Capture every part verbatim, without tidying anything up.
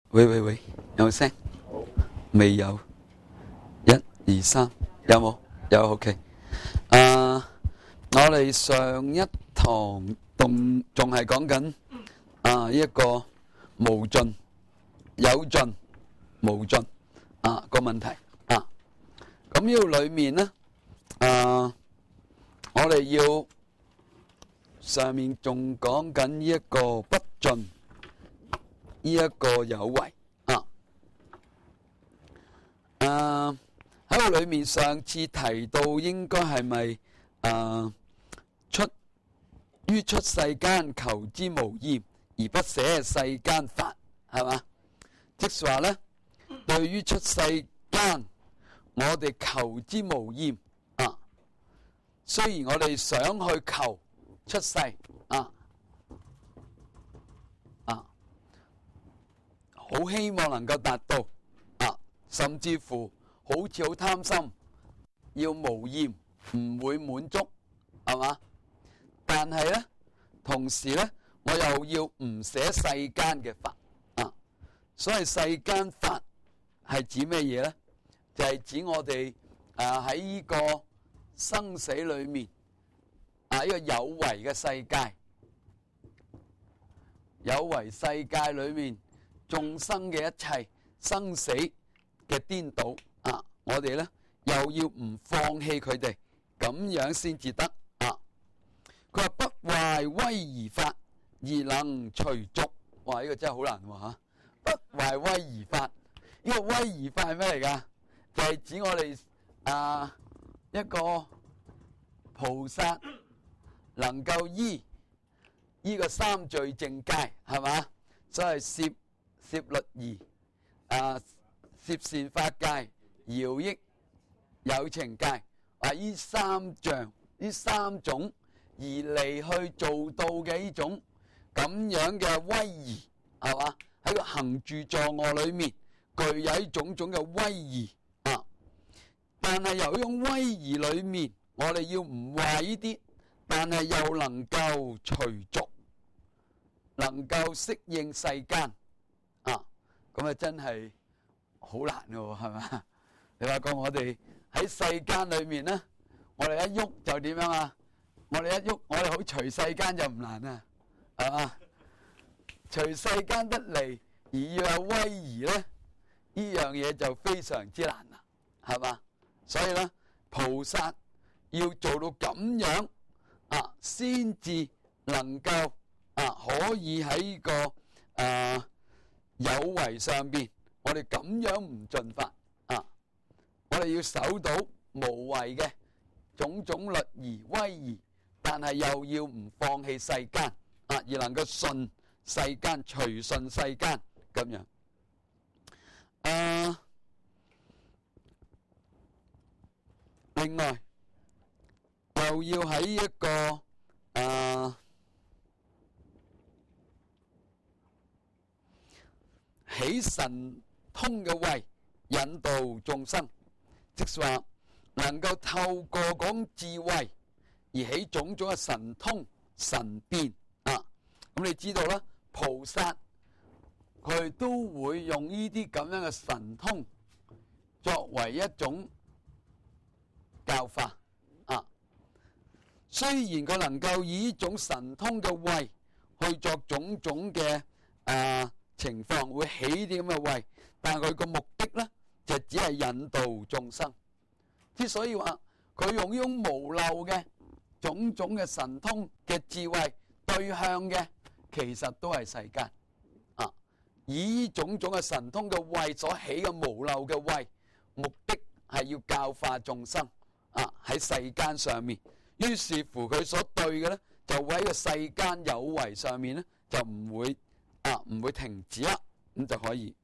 喂喂喂，有冇聲？未有。一二三，有冇？有 OK。誒，我哋上一堂仲仲係講緊啊一個無盡、有盡、無盡啊個問題啊。咁呢個裏面咧，誒，我哋要上面仲講緊呢一個不盡。呢一個有為啊，誒喺個裏面上次提到應該係咪誒出於出世間求之無厭而不捨世間法，係嘛？即是話咧，對於出世間我哋求之無厭啊，雖然我哋想去求出世啊。好希望能夠達到啊，甚至乎好似好貪心，要無厭，唔會滿足，係嘛？但係咧，同時咧，我又要唔捨世間嘅法啊。所謂世間法係指咩嘢咧？就係、是、指我哋啊喺呢個生死裏面啊呢個有為嘅世界，有為世界裏面。眾生嘅一切生死嘅顛倒啊！我哋咧又要唔放棄佢哋，咁樣先至得啊！佢話不壞威儀法而能隨俗，哇！呢個真係好難喎嚇！不壞威儀法，呢個威儀法係咩嚟㗎？就係指我哋啊一個菩薩能夠依呢個三聚淨戒，係嘛？所謂攝攝律儀啊，攝善法戒、饒益有情戒，啊！呢三樣、呢三種而嚟去做到嘅呢種咁樣嘅威儀，係嘛？喺個行住坐臥裏面，具有呢種種嘅威儀啊！但係由呢種威儀裏面，我哋要唔壞呢啲，但係又能夠隨俗，能夠適應世間。啊，咁啊真係好難嘅喎，係嘛？你話講我哋喺世間裏面咧，我哋一喐就點樣啊？我哋一喐，我哋好隨世間就唔難啊，係嘛？隨世間得嚟而要有威儀咧，呢樣嘢就非常之難啦，係嘛？所以咧，菩薩要做到咁樣啊，先至能夠啊可以喺呢個啊有為上邊，我哋咁樣唔盡法啊！我哋要守到無為嘅種種律儀威儀，但係又要唔放棄世間啊，而能夠順世間隨順世間咁樣。啊，另外又要喺一個啊起神通嘅慧引導眾生，即是話能夠透過講智慧而起種種嘅神通神變啊！咁你知道啦，菩薩佢都會用呢啲咁樣嘅神通作為一種教化啊。雖然佢能夠以呢種神通嘅慧去作種種嘅啊情況會起啲咁嘅慧，但係佢個目的咧就只係引導眾生。之所以話佢用呢種無漏嘅種種嘅神通嘅智慧對向嘅，其實都係世間啊。以呢種種嘅神通嘅慧所起嘅無漏嘅慧，目的係要教化眾生啊喺世間上面。於是乎佢所對嘅咧，就會喺個世間有為上面咧，就唔會。啊，唔會停止啦，咁就可以。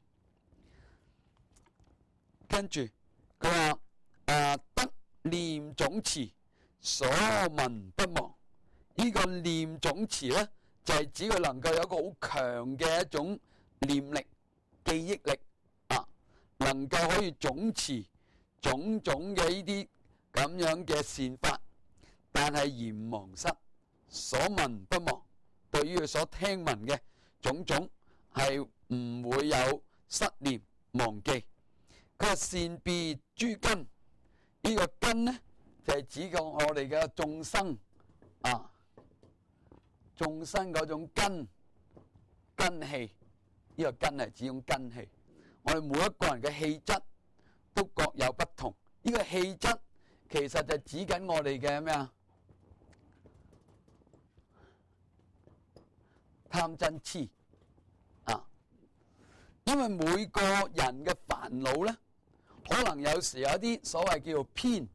跟住佢話誒得念總持，所聞不忘。呢、這個念總持咧，就係、是、指佢能夠有一個好強嘅一種念力、記憶力啊，能夠可以總持種種嘅呢啲咁樣嘅善法，但係而唔忘失，所聞不忘。對於佢所聽聞嘅種種係唔會有失念忘記。佢話善別諸根，呢、這個根呢就係、是、指個我哋嘅眾生啊，眾生嗰種根根氣，呢、這個根係指種根氣。我哋每一個人嘅氣質都各有不同，呢、這個氣質其實就指緊我哋嘅咩啊？貪嗔癡啊！因為每個人嘅煩惱咧，可能有時有啲所謂叫做偏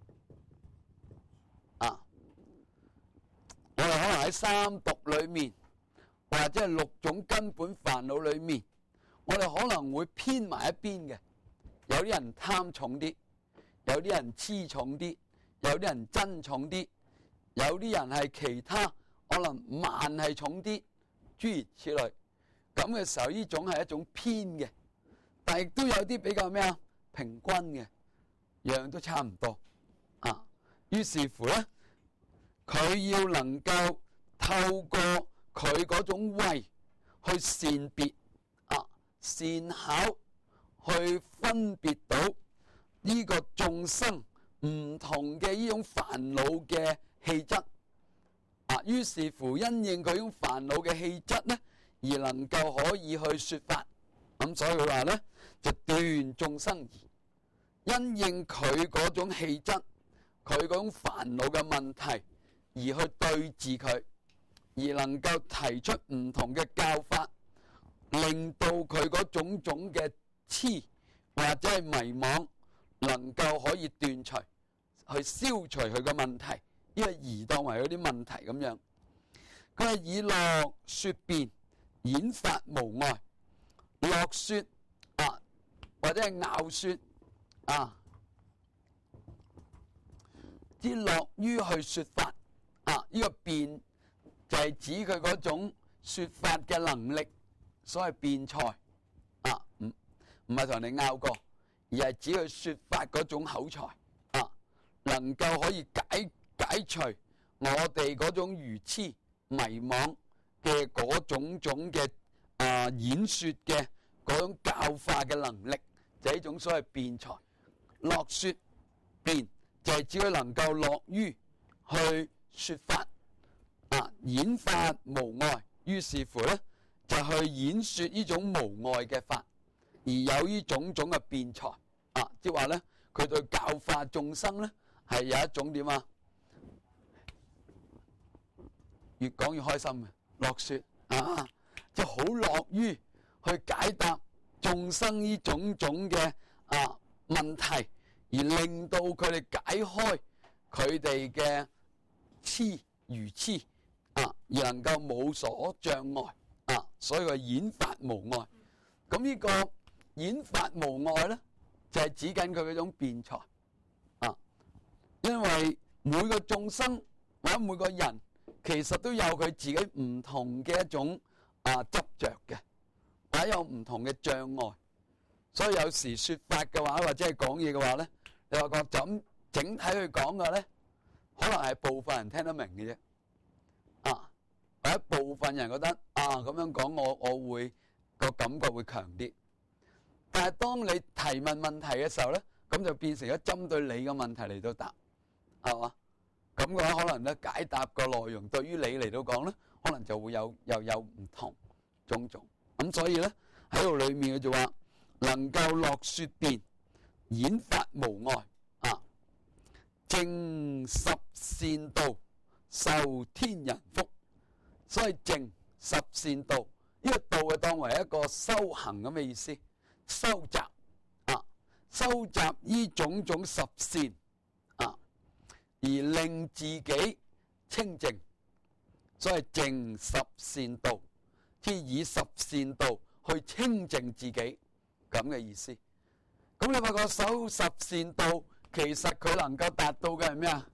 啊。我哋可能喺三毒裏面，或者係六種根本煩惱裏面，我哋可能會偏埋一邊嘅。有啲人貪重啲，有啲人癡重啲，有啲人嗔重啲，有啲人係其他可能慢係重啲。諸如此類，咁嘅時候呢種係一種偏嘅，但係亦都有啲比較咩啊平均嘅，樣都差唔多啊。於是乎咧，佢要能夠透過佢嗰種慧去善別啊，善巧去分別到呢個眾生唔同嘅呢種煩惱嘅氣質。啊，於是乎因應佢種煩惱嘅氣質咧，而能夠可以去說法。咁所以佢話咧，就斷眾生疑，因應佢嗰種氣質，佢嗰種煩惱嘅問題，而去對治佢，而能夠提出唔同嘅教法，令到佢嗰種種嘅痴或者係迷惘，能夠可以斷除，去消除佢嘅問題。呢個疑當為嗰啲問題咁樣，佢係以樂說辯，演法無礙。樂說啊，或者係拗說啊，之樂於去說法啊，呢、這個辯就係指佢嗰種說法嘅能力，所謂辯才啊，唔唔係同你拗過，而係指佢說法嗰種口才啊，能夠可以解。解除我哋嗰種愚痴迷惘嘅嗰種種嘅啊演說嘅嗰種教化嘅能力，就係、是、一種所謂辯才。樂說辯就係指佢能夠樂於去說法啊，演法無礙。於是乎咧，就去演說呢種無礙嘅法，而有呢種種嘅辯才啊，即係話咧，佢對教化眾生咧係有一種點啊？越講越開心嘅樂說啊，就好樂於去解答眾生呢種種嘅啊問題，而令到佢哋解開佢哋嘅痴愚痴啊，而能夠冇所障礙啊，所以佢演法無礙。咁呢個演法無礙咧，就係、是、指緊佢嗰種辯才啊，因為每個眾生或者每個人。其實都有佢自己唔同嘅一種啊執着嘅，或者有唔同嘅障礙，所以有時說法嘅話，或者係講嘢嘅話咧，你話個就咁整體去講嘅咧，可能係部分人聽得明嘅啫，啊，或者部分人覺得啊咁樣講我我會個感覺會強啲，但係當你提問問題嘅時候咧，咁就變成咗針對你嘅問題嚟到答，係嘛？咁嘅話，可能咧解答個內容對於你嚟到講咧，可能就會有又有唔同種種。咁所以咧喺度裏面佢就話能夠樂說辯，演法無礙啊，正十善道，受天人福。所以正十善道呢、這個道係當為一個修行咁嘅意思，收集啊，收集呢種種十善。而令自己清淨，所以正十善道，即係以十善道去清淨自己咁嘅意思。咁你發覺修十善道，其實佢能夠達到嘅係咩啊？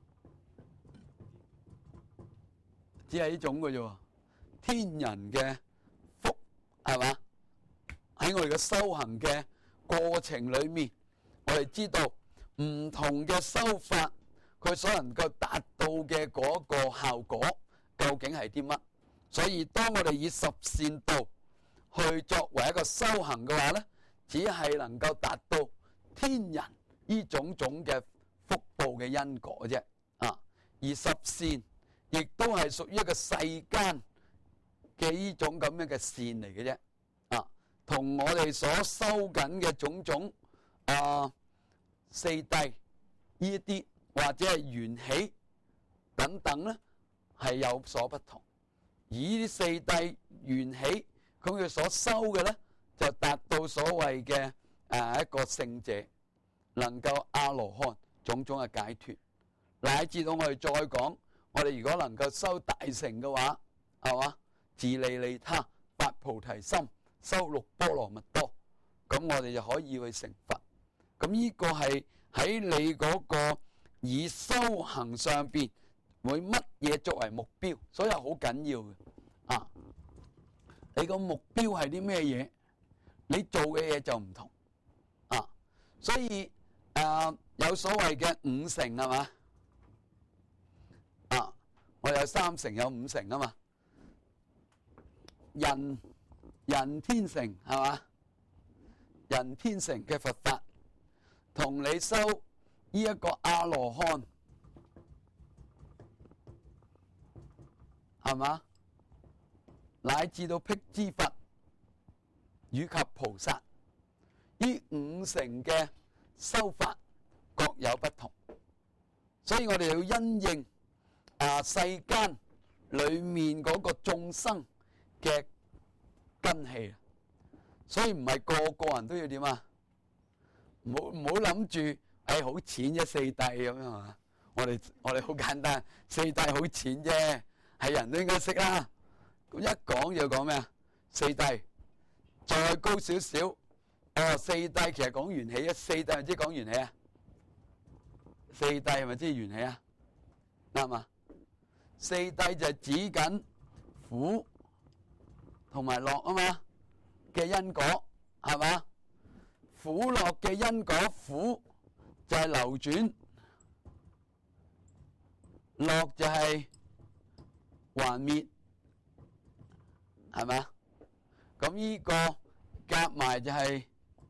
只係呢種嘅啫，天人嘅福係嘛？喺我哋嘅修行嘅過程裏面，我哋知道唔同嘅修法。佢所能夠達到嘅嗰個效果究竟係啲乜？所以當我哋以十善道去作為一個修行嘅話咧，只係能夠達到天人呢種種嘅福報嘅因果啫。啊，而十善亦都係屬於一個世間嘅呢種咁樣嘅善嚟嘅啫。啊，同我哋所修緊嘅種種啊四諦呢啲或者係緣起等等咧，係有所不同。而呢啲四諦緣起，咁佢所修嘅咧，就達到所謂嘅誒一個聖者，能夠阿羅漢種種嘅解脫，乃至到我哋再講，我哋如果能夠修大乘嘅話，係嘛？自利利他，發菩提心，修六波羅蜜多，咁我哋就可以去成佛。咁呢個係喺你嗰個以修行上邊會乜嘢作為目標，所以好緊要嘅。啊，你個目標係啲咩嘢？你做嘅嘢就唔同。啊，所以誒、呃、有所謂嘅五乘係嘛？啊，我有三乘有五乘啊嘛。人人天乘係嘛？人天乘嘅佛法，同你修呢一個阿羅漢係嘛？乃至到辟支佛以及菩薩，呢五乘嘅修法各有不同，所以我哋要因應啊世間裏面嗰個眾生嘅根器，所以唔係個個人都要點啊？唔好唔好諗住誒好淺啫，四諦咁樣啊！我哋我哋好簡單，四諦好淺啫，係人都應該識啦。咁一講就講咩啊？四諦再高少少，哦，四諦其實講緣起啊，四諦係咪即係講緣起啊？四諦係咪即係緣起啊？啱嘛？四諦就係指緊苦同埋樂啊嘛嘅因果係嘛？苦樂嘅因果，苦就係流轉，樂就係還滅，係嘛？咁呢個夾埋就係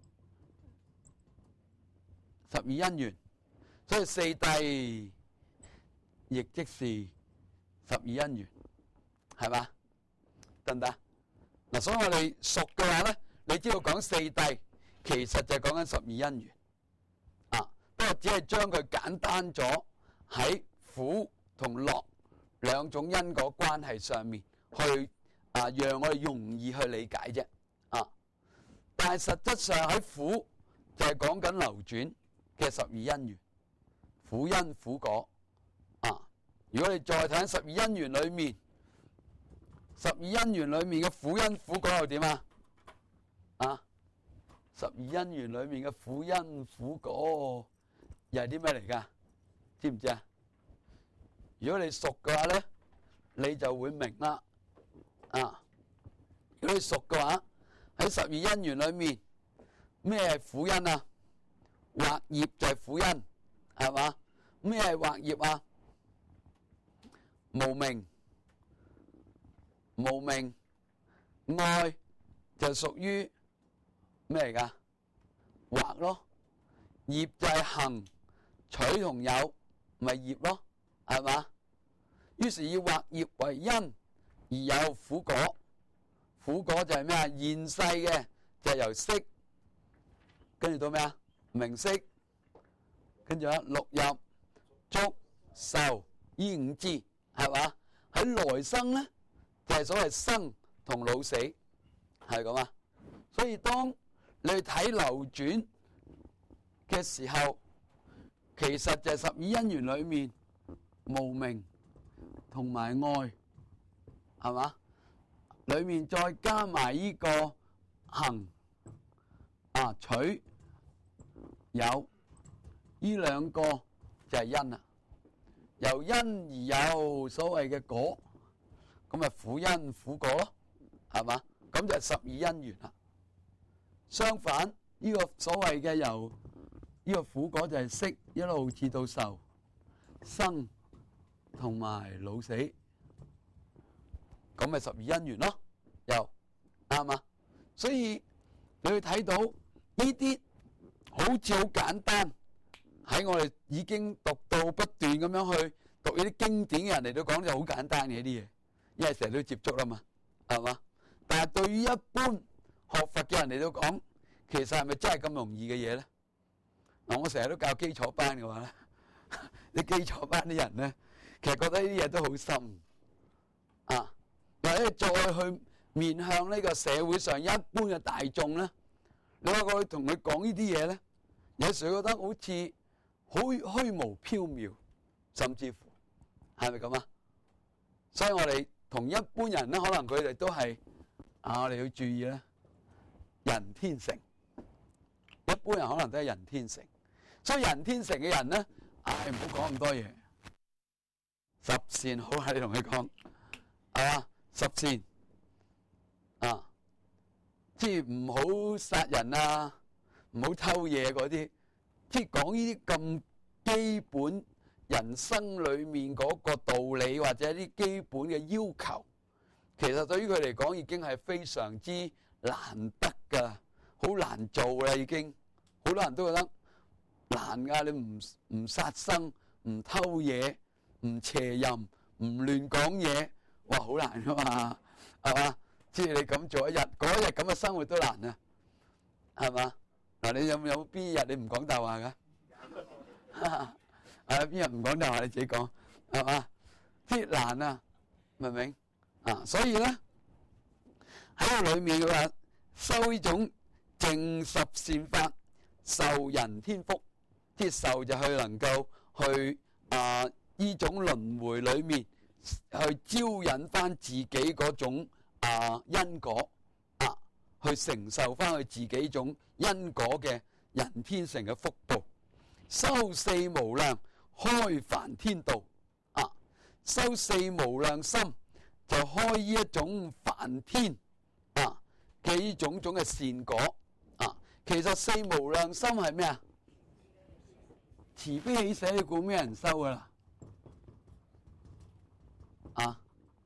十二因緣，所以四諦亦即是十二因緣，係嘛？得唔得？嗱，所以我哋熟嘅話咧，你知道講四諦，其實就係講緊十二因緣啊。不過只係將佢簡單咗喺苦同樂兩種因果關係上面去啊，讓我哋容易去理解啫啊。但係實質上喺苦就係講緊流轉嘅十二因緣，苦因苦果啊。如果你再睇十二因緣裏面，十二因緣裏面嘅苦因苦果又點啊？啊，十二因緣裏面嘅苦因苦果又係啲咩嚟㗎？知唔知啊？如果你熟嘅話咧，你就會明啦。啊，如果你熟嘅話，喺十二因緣裏面咩係苦因啊？惑業就係苦因，係嘛？咩係惑業啊？無明。無明愛就屬於咩嚟㗎？惑咯。業就係行取同有，咪業咯，係嘛？於是以惑業為因而有苦果，苦果就係咩啊？現世嘅就係由色，跟住到咩啊？名色，跟住啊六入、觸、受呢五支，係嘛？喺來生咧，就係所謂生同老死，係咁啊！所以當你睇流轉嘅時候，其實就係十二因緣裏面無明同埋愛，係嘛？裏面再加埋呢個行啊取有，呢兩個就係因啦。由因而有所謂嘅果。咁咪苦因苦果咯，係嘛？咁就係十二因緣啦。相反，呢個所謂嘅由呢個苦果就係色一路至到受生同埋老死，咁咪十二因緣咯。又啱嘛？ 所以你會睇到呢啲好似好簡單，喺我哋已經讀到不斷咁樣去讀呢啲經典嘅人嚟到講就好簡單嘅呢啲嘢，因為成日都接觸啦嘛，係嘛？但係對於一般學佛嘅人嚟到講，其實係咪真係咁容易嘅嘢咧？嗱，我成日都教基礎班嘅話咧，啲基礎班啲人咧，其實覺得呢啲嘢都好深啊，或者再去面向呢個社會上一般嘅大眾咧，你話我同佢講呢啲嘢咧，有時覺得好似好虛無縹緲，甚至乎係咪咁啊？所以我哋同一般人咧，可能佢哋都係啊，我哋要注意咧，人天成，一般人可能都係人天成，所以人天成嘅人咧，唉，唔好講咁多嘢，十善好啊，你同佢講係嘛，十善啊，即係唔好殺人啊，唔好偷嘢嗰啲，即係講呢啲咁基本人生裏面嗰個道理或者啲基本嘅要求，其實對於佢嚟講已經係非常之難得㗎，好難做啦已經，好多人都覺得難㗎，你唔唔殺生、唔偷嘢、唔邪淫、唔亂講嘢，哇，好難㗎嘛，係嘛？即係你咁做一日，嗰一日咁嘅生活都難啊，係嘛？嗱，你有有邊日你唔講大話㗎？啊，邊日唔講大話你自己講，係嘛？即係難啊，明唔明？啊，所以咧喺個裏面嘅話，修呢種淨十善法，受人天福，即係受就去能夠去啊呢種輪迴裏面去招引翻自己嗰種啊因果啊，去承受翻佢自己種因果嘅人天成嘅福報，修四無量開梵天道啊，修四無量心就開呢一種梵天啊嘅呢種種嘅善果啊。其實四無量心係咩啊？慈悲喜捨，你估咩人修噶啦？啊，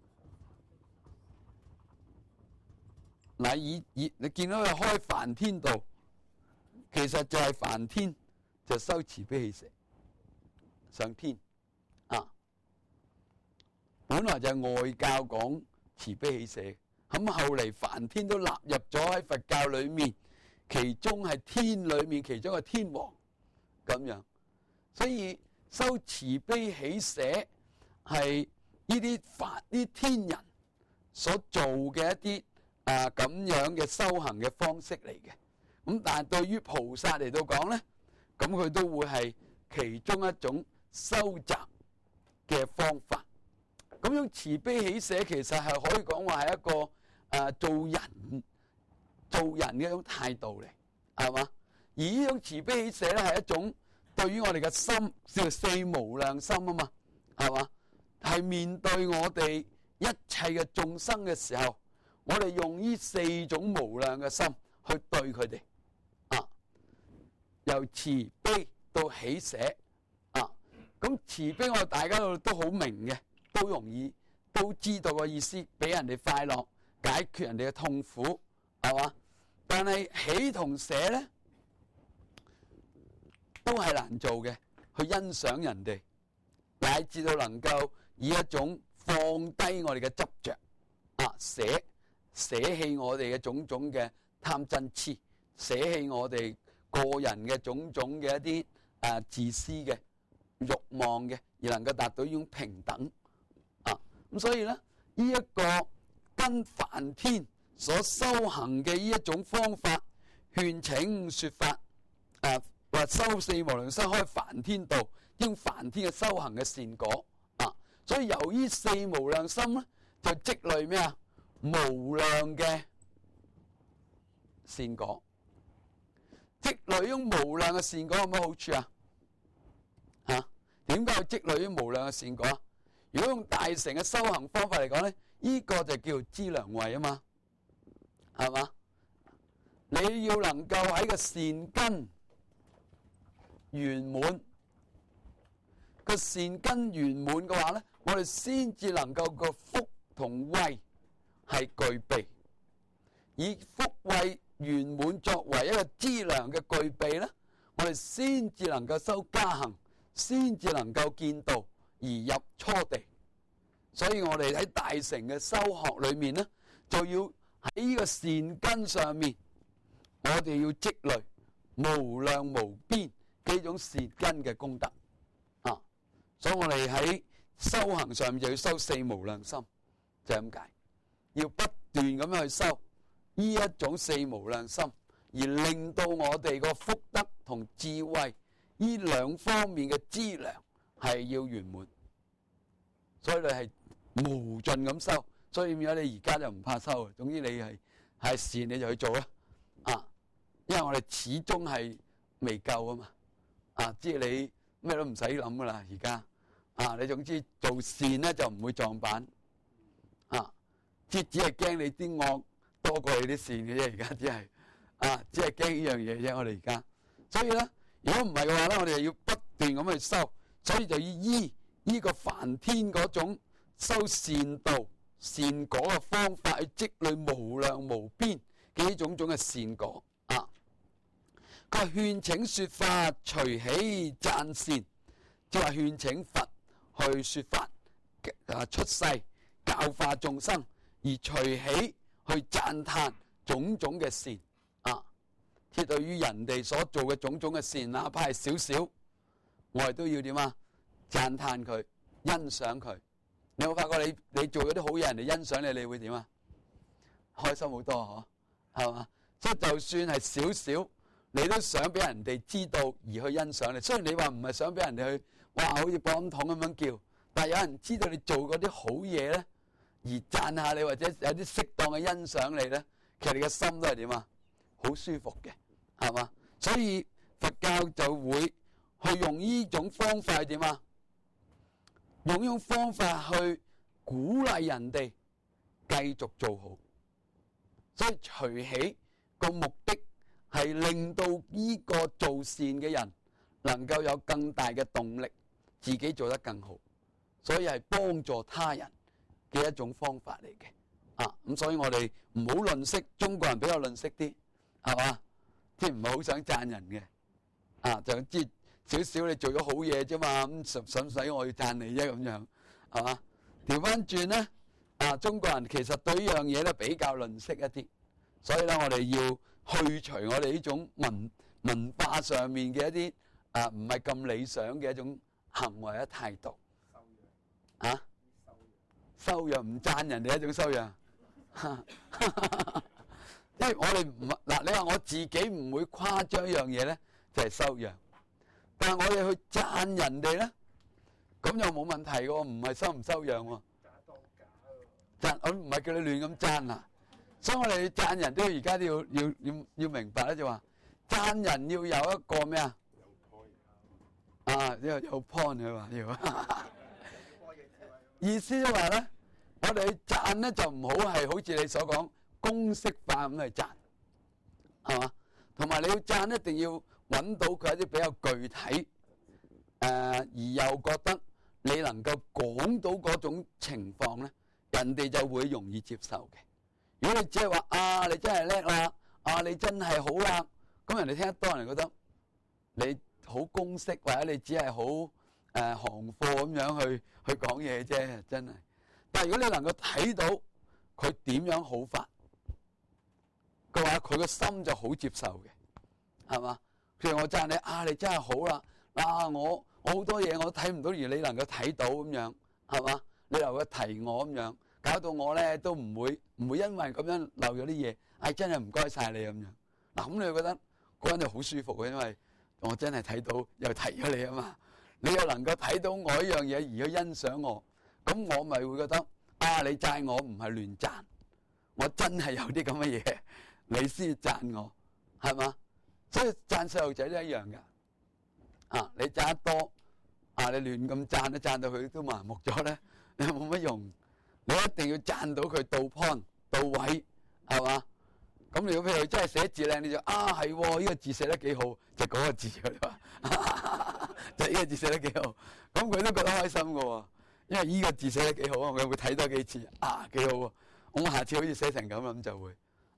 嗱，以以你見到佢開梵天道，其實就係梵天就修慈悲喜捨上天啊。本來就係外教講慈悲喜捨，咁後嚟梵天都納入咗喺佛教裏面，其中係天裏面其中嘅天王咁樣，所以修慈悲喜捨係呢啲法呢天人所做嘅一啲啊咁樣嘅修行嘅方式嚟嘅。咁但係對於菩薩嚟到講咧，咁佢都會係其中一種修習嘅方法。咁樣慈悲喜捨其實係可以講話係一個誒、呃、做人做人嘅一種態度嚟，係嘛？而呢種慈悲喜捨咧係一種對於我哋嘅心，叫做四無量心啊嘛，係嘛？係面對我哋一切嘅眾生嘅時候，我哋用呢四種無量嘅心去對佢哋啊，由慈悲到喜捨啊。咁慈悲我哋大家都都好明嘅。都容易都知道個意思，俾人哋快樂，解決人哋嘅痛苦，係嘛？但係喜同捨咧，都係難做嘅。去欣賞人哋，乃至到能夠以一種放低我哋嘅執着，啊，捨捨棄我哋嘅種種嘅貪嗔痴，捨棄我哋個人嘅種種嘅一啲啊自私嘅慾望嘅，而能夠達到呢種平等。咁所以咧，呢一個跟梵天所修行嘅呢一種方法，勸請說法，誒話修四無量心開梵天道，應梵天嘅修行嘅善果啊。所以由於四無量心咧，就積累咩啊？無量嘅善果，積累呢種無量嘅善果有乜好處啊？嚇，點解要積累呢種無量嘅善果啊？如果用大乘嘅修行方法嚟講咧，呢個就叫做資糧位啊嘛，係嘛？你要能夠喺個善根圓滿，個善根圓滿嘅話咧，我哋先至能夠個福同慧係具備。 以福惠圓滿作為一個資糧嘅具備咧，我哋先至能夠修加行，先至能夠見道而入初地。所以我哋喺大乘嘅修學裏面咧，就要喺呢個善根上面，我哋要積累無量無邊幾種善根嘅功德啊！所以我哋喺修行上面就要修四無量心，就係咁解，要不斷咁樣去修呢一種四無量心，而令到我哋個福德同智慧呢兩方面嘅資糧係要圓滿。所以你係無盡咁修，所以變咗你而家就唔怕修。總之你係係善你就去做啦，啊！因為我哋始終係未夠啊嘛，啊！即係你咩都唔使諗噶啦，而家啊，你總之做善咧就唔會撞板，啊！即係只係驚你啲惡多過你啲善嘅啫，而家只係啊，只係驚呢樣嘢啫。我哋而家，所以咧，如果唔係嘅話咧，我哋就要不斷咁去修，所以就要依呢個梵天嗰種修善道善果嘅方法去積累無量無邊嘅呢種種嘅善果啊！佢話勸請說法，隨喜讚善，即係話勸請佛去說法啊，出世教化眾生，而隨喜去讚歎種種嘅善啊！即係對於人哋所做嘅種種嘅善，哪怕係少少，我哋都要點啊？讚歎佢，欣賞佢。你有冇發覺你你做嗰啲好嘢，人哋欣賞你，你會點啊？開心好多嗬，係嘛？所以就算係少少，你都想俾人哋知道而去欣賞你。雖然你話唔係想俾人哋去，哇，好似磅筒咁樣叫，但係有人知道你做嗰啲好嘢咧，而讚下你或者有啲適當嘅欣賞你咧，其實你嘅心都係點啊？好舒服嘅，係嘛？所以佛教就會去用呢種方法係點啊？用呢種方法去鼓勵人哋繼續做好，所以隨喜個目的係令到呢個做善嘅人能夠有更大嘅動力，自己做得更好，所以係幫助他人嘅一種方法嚟嘅啊！咁所以我哋唔好吝嗇，中國人比較吝嗇啲，係嘛？即係唔係好想讚人嘅啊？就知。少少你做咗好嘢啫嘛，咁使唔使我要讚你啫？咁樣係嘛？調翻轉咧，啊，中國人其實對呢樣嘢咧比較吝嗇一啲，所以咧我哋要去除我哋呢種文文化上面嘅一啲啊唔係咁理想嘅一種行為嘅態度。修養啊？修養唔讚人哋一種修養，因為我哋唔嗱，你話我自己唔會誇張一樣嘢咧，就係修養。但係我哋去讚人哋咧，咁又冇問題嘅喎，唔係修唔修養喎。假當假喎。讚我唔係叫你亂咁讚啊，所以我哋讚人都要而家都要要要要明白咧，就話讚人要有一個咩啊？有 point 啊，有有 point 佢話要。意思就話咧，我哋去讚咧就唔好係好似你所講公式化咁去讚，係嘛？同埋你要讚一定要揾到佢一啲比較具體，誒、呃、而又覺得你能夠講到嗰種情況咧，人哋就會容易接受嘅。如果你只係話啊，你真係叻啦，啊你真係好啦，咁人哋聽得多，人哋覺得你好公式，或者你只係好誒行貨咁樣去去講嘢啫，真係。但係如果你能夠睇到佢點樣好法嘅話，佢個心就好接受嘅，係嘛？譬如我讚你啊，你真係好啦，啊我我好多嘢我都睇唔到，而你能夠睇到咁樣，係嘛？你能夠提我咁樣，搞到我咧都唔會唔會因為咁樣漏咗啲嘢，唉、哎、真係唔該晒你咁樣。嗱咁你就覺得嗰人就好舒服嘅，因為我真係睇到又提咗你啊嘛，你又能夠睇到我一樣嘢而去欣賞我，咁我咪會覺得啊你讚我唔係亂讚，我真係有啲咁嘅嘢，你先讚我，係嘛？所以讚細路仔都一樣㗎，啊！你讚得多，啊！你亂咁讚都讚到佢都麻木咗咧，你冇乜用。你一定要讚到佢到 point 到位，係嘛？咁如果譬如真係寫字靚，你就啊係喎，呢個字寫得幾好，就嗰個字佢話，就呢個字寫得幾好，咁佢都覺得開心㗎喎，因為呢個字寫得幾好啊，佢會睇多幾次，啊幾好喎，我下次好似寫成咁咁就會，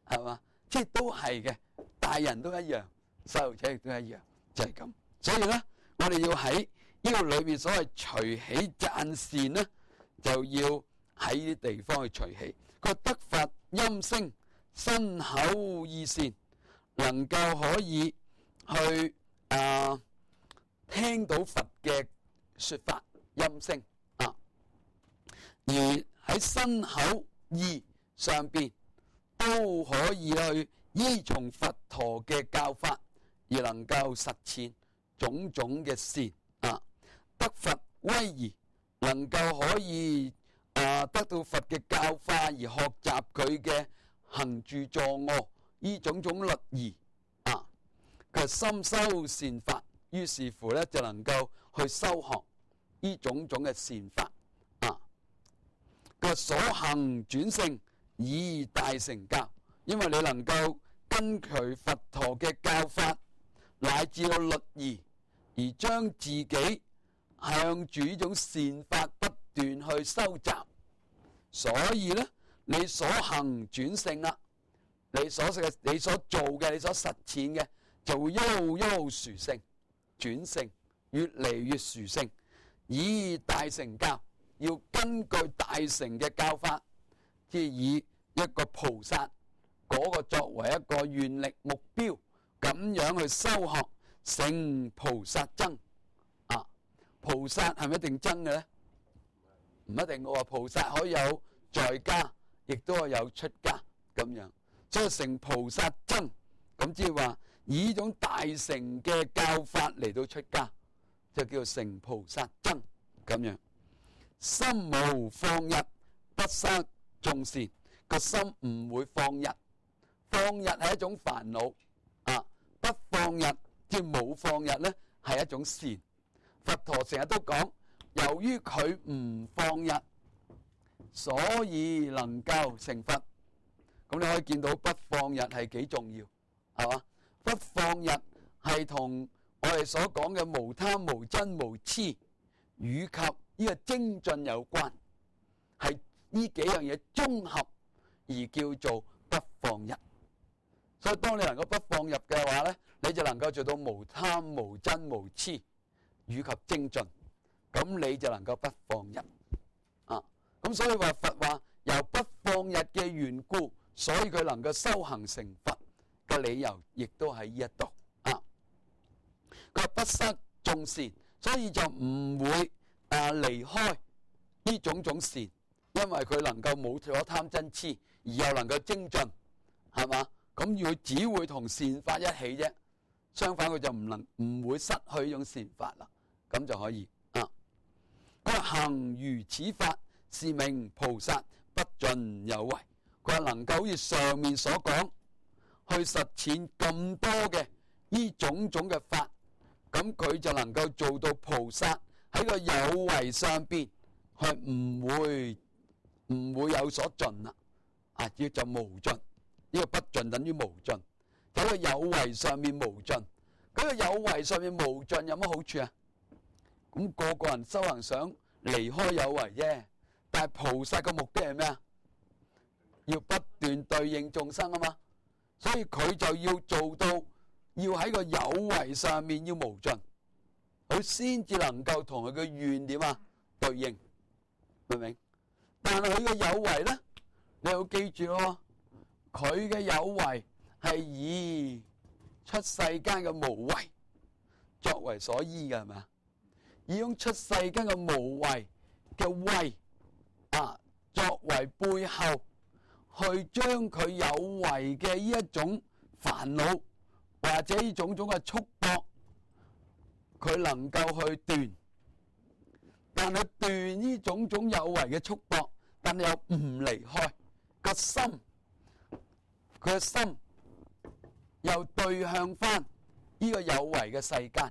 係嘛？即係都係嘅，大人都一樣，細路仔亦都一樣，就係咁。所以咧，我哋要喺呢個裏面所謂隨喜讚善咧，就要喺呢啲地方去隨喜。個得佛音聲身口意善，能夠可以去啊、呃、聽到佛嘅說法音聲啊，而喺身口意上邊都可以去依從佛陀嘅教法，而能夠實踐種種嘅善啊，得佛威儀，能夠可以啊得到佛嘅教化而學習佢嘅行住坐臥呢種種律儀啊，佢深修善法，於是乎咧就能夠去修學呢種種嘅善法啊，佢所行轉勝以大成教，因為你能夠根據佛陀嘅教法乃至到律儀，而將自己向住呢種善法不斷去收集，所以咧你所行轉勝啦，你所食嘅、你所做嘅、你所實踐嘅，就會一路一路殊勝轉勝，越嚟越殊勝，以大成教，要根據大成嘅教法，即係以一個菩薩嗰個作為一個願力目標，咁樣去修學成菩薩僧啊！菩薩係咪一定僧嘅咧？唔一定嘅喎，菩薩可以有在家，亦都可以有出家咁樣，所以成菩薩僧咁即係話以呢種大成嘅教法嚟到出家，就叫做成菩薩僧咁樣。心無放逸，不失眾善，個心唔會放逸。放逸係一種煩惱啊，不放逸即係冇放逸咧，係一種善。佛陀成日都講，由於佢唔放逸，所以能夠成佛。咁你可以見到不放逸係幾重要，係嘛？不放逸係同我哋所講嘅無貪無瞋無痴以及呢個精進有關，係呢幾樣嘢綜合而叫做不放逸。所以當你能夠不放逸嘅話咧，你就能夠做到無貪無瞋無痴以及精進，咁你就能夠不放逸啊。咁所以話佛話由不放逸嘅緣故，所以佢能夠修行成佛嘅理由，亦都喺呢一度啊。佢話不失眾善，所以就唔會啊離開呢種種善，因為佢能夠冇咗貪嗔痴，而又能夠精進，係嘛？咁佢只會同善法一起啫，相反佢就唔能唔會失去呢種善法啦，咁就可以啊。佢話行如此法，是名菩薩不盡有為。佢話能夠好似上面所講，去實踐咁多嘅呢種種嘅法，咁佢就能夠做到菩薩喺個有為上邊，係唔會唔會有所盡啦，啊，叫做無盡。呢個不盡等於無盡，喺個有為上面無盡。嗰個有為上面無盡有乜好處啊？咁個個人修行想離開有為啫，但係菩薩嘅目的係咩啊？要不斷對應眾生啊嘛，所以佢就要做到，要喺個有為上面要無盡，佢先至能夠同佢嘅願點啊對應，明唔明？但係佢嘅有為咧，你要記住咯。佢嘅有為係以出世間嘅無為作為所依嘅，係咪？以用出世間嘅無為嘅為啊作為背後，去將佢有為嘅呢一種煩惱或者呢種種嘅束縛，佢能夠去斷。但係斷呢種種有為嘅束縛，但係又唔離開個心。佢嘅心又對向翻呢個有為嘅世間，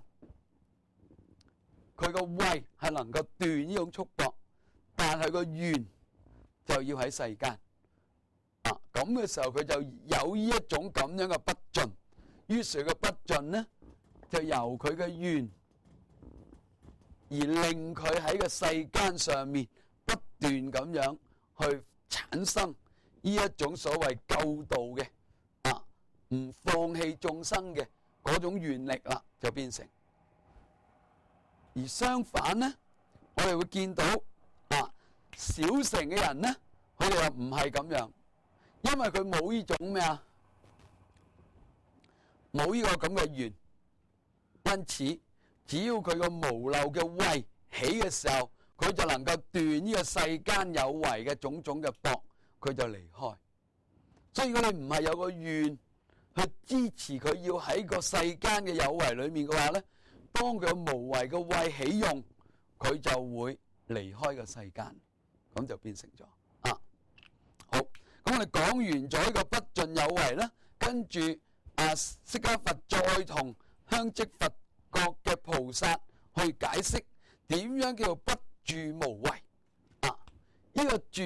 佢個慧係能夠斷呢種束縛，但係個願就要喺世間啊。咁嘅時候佢就有呢一種咁樣嘅不盡，於是佢嘅不盡呢，就由佢嘅願而令佢喺個世間上面不斷咁樣去產生呢一種所謂救度嘅唔放棄眾生嘅嗰種願力啦，就變成。而相反咧，我哋會見到啊，小乘嘅人咧，佢哋又唔係咁樣，因為佢冇呢種咩啊，冇呢個咁嘅願，因此只要佢個無漏嘅慧起嘅時候，佢就能夠斷呢個世間有為嘅種種嘅縛，佢就離開。所以如果你唔係有個願去支持佢要喺個世間嘅有為裏面嘅話咧，當佢無為嘅慧起用，佢就會離開個世間，咁就變成咗啊。好，咁我哋講完咗呢個不盡有為啦，跟住啊釋迦佛再同香積佛國嘅菩薩去解釋點樣叫做不住無為啊。呢、這個住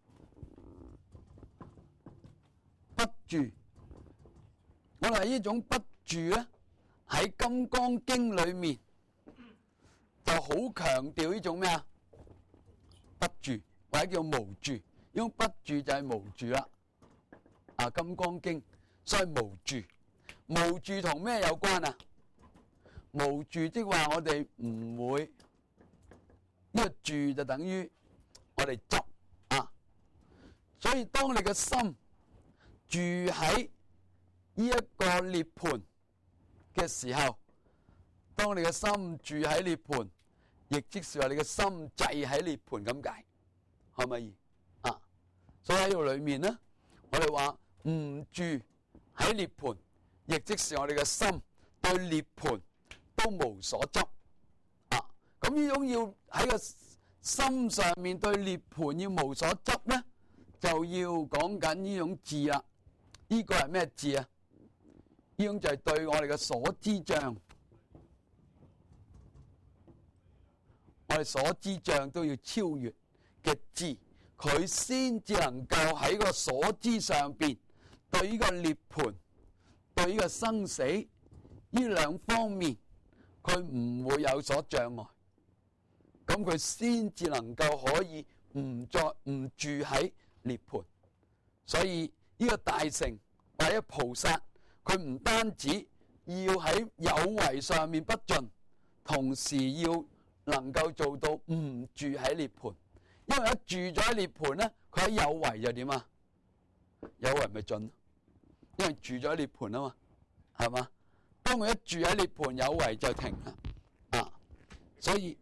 不住，我哋呢種不住咧，喺《金剛經》裏面就好強調呢種咩啊？不住或者叫無住，呢種不住就係無住啦。啊，《金剛經》所以無住，無住同咩有關啊？無住即係話我哋唔會，呢個住就等於我哋執啊。所以當你嘅心住喺呢一個涅槃嘅時候，當你嘅心住喺涅槃，亦即是話你嘅心滯喺涅槃咁解，係咪啊？所以喺度裏面咧，我哋話唔住喺涅槃，亦即是我哋嘅心對涅槃都無所執啊。咁呢種要喺個心上面對涅槃要無所執咧，就要講緊呢種智啦。呢個係咩智啊？呢種就係對我哋嘅所知障，我哋所知障都要超越嘅智，佢先至能夠喺個所知上邊對呢個涅槃、對呢個生死呢兩方面，佢唔會有所障礙，咁佢先至能夠可以唔再唔住喺涅槃。所以呢個大乘或者菩薩，佢唔單止要喺有為上面不盡，同時要能夠做到唔住喺涅槃。因為一住咗喺涅槃咧，佢喺有為就點啊？有為咪盡，因為住咗喺涅槃啊嘛，係嘛？當佢一住喺涅槃，有為就停啦啊！所以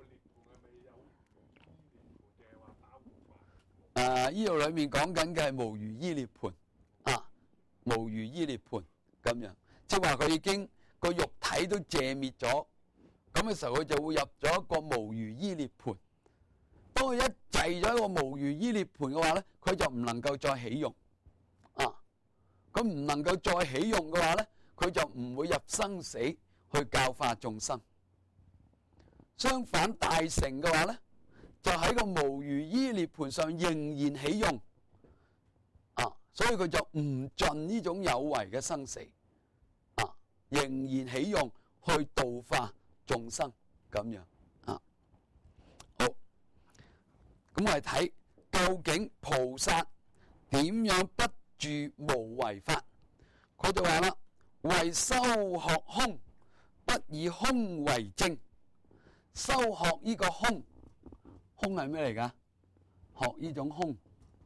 啊，呢度裏面講緊嘅係無餘依涅槃啊，無餘依涅槃咁樣，即係話佢已經個肉體都謝滅咗，咁嘅時候佢就會入咗一個無餘依涅槃。當佢一滯咗一個無餘依涅槃嘅話咧，佢就唔能夠再起用啊。咁唔能夠再起用嘅話咧，佢就唔會入生死去教化眾生。相反，大乘嘅話咧，就喺個無餘依涅槃上仍然起用啊，所以佢就唔盡呢種有為嘅生死啊，仍然起用去度化眾生咁樣啊。好，咁我哋睇究竟菩薩點樣不住無為法？佢就話啦：為修學空，不以空為正。修學呢個空。空係咩嚟噶？學呢種空，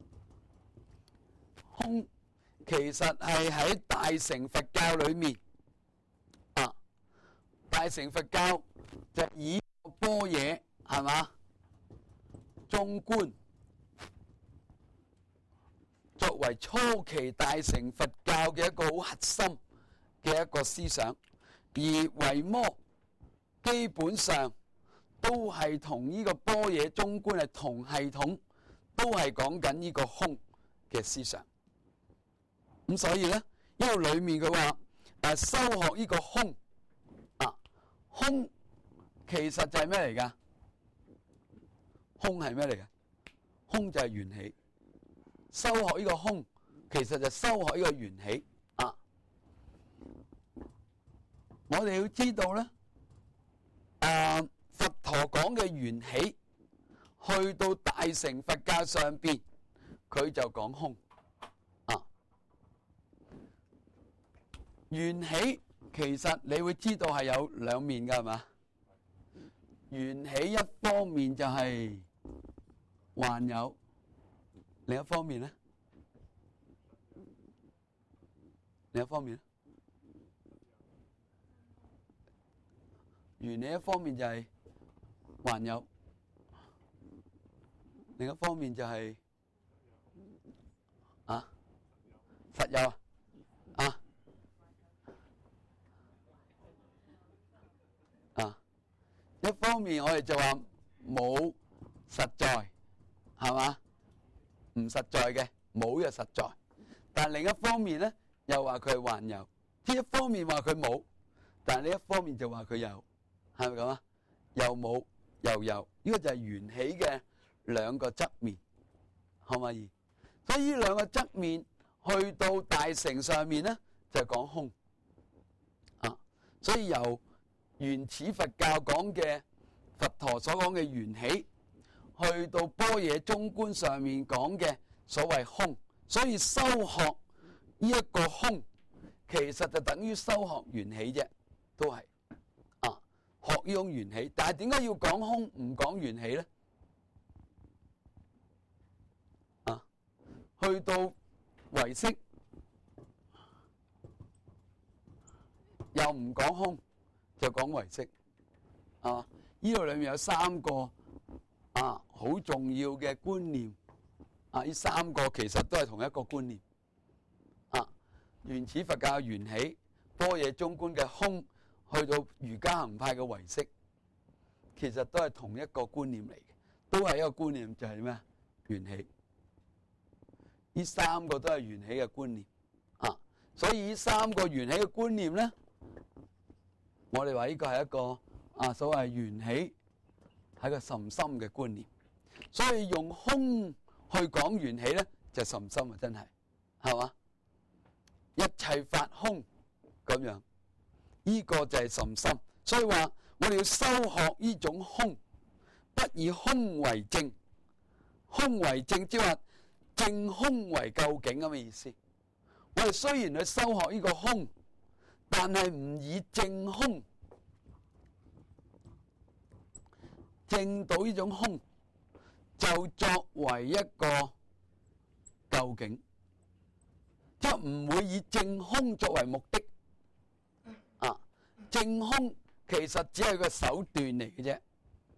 空其實係喺大乘佛教裏面啊。大乘佛教就以般若係嘛中觀作為初期大乘佛教嘅一個好核心嘅一個思想，而維摩基本上都係同呢個般若中觀係同系統，都係講緊呢個空嘅思想。咁所以咧，呢度裏面佢話誒修學呢個空啊，空其實就係咩嚟噶？空係咩嚟噶？空就係緣起。修學呢個空，其實就修學呢個緣起啊。我哋要知道咧，誒、啊。佛陀講嘅緣起，去到大乘佛教上邊，佢就講空啊。 緣起其實你會知道係有兩面㗎，係嘛？緣起一方面就係還有，另一方面咧，另一方面咧，緣起一方面就係還有，另一方面就係啊實有啊啊啊！一方面我哋就話冇實在，係嘛？唔實在嘅，冇就實在。但另一方面咧，又話佢係還有。呢一方面話佢冇，但另一方面就話佢有，係咪咁啊？又冇又有，呢個就係緣起嘅兩個側面，可唔可以？所以呢兩個側面去到大乘上面咧，就係講空啊。所以由原始佛教講嘅佛陀所講嘅緣起，去到般若中觀上面講嘅所謂空，所以修學呢一個空，其實就等於修學緣起啫，都係啊學呢種緣起。但係點解要講空唔講緣起咧？啊，去到唯識又唔講空，就講唯識啊！呢度裏面有三個啊好重要嘅觀念啊！呢三個其實都係同一個觀念啊！原始佛教嘅緣起、般若中觀嘅空，去到瑜伽行派嘅唯識，其實都係同一個觀念嚟嘅，都係一個觀念，就係咩？緣起。呢三個都係緣起嘅觀念啊！所以呢三個緣起嘅觀念咧，我哋話呢個係一個啊所謂緣起係一個甚深嘅觀念，所以用空去講緣起咧就甚深啊！真係係嘛？一切法空咁樣，呢個就係甚深。所以話我哋要修學呢種空，不以空為正，空為正即係話正空為究竟咁嘅意思。我哋雖然去修學呢個空，但係唔以正空證到呢種空，就作為一個究竟，即係唔會以正空作為目的。啊，正空其實只係個手段嚟嘅啫，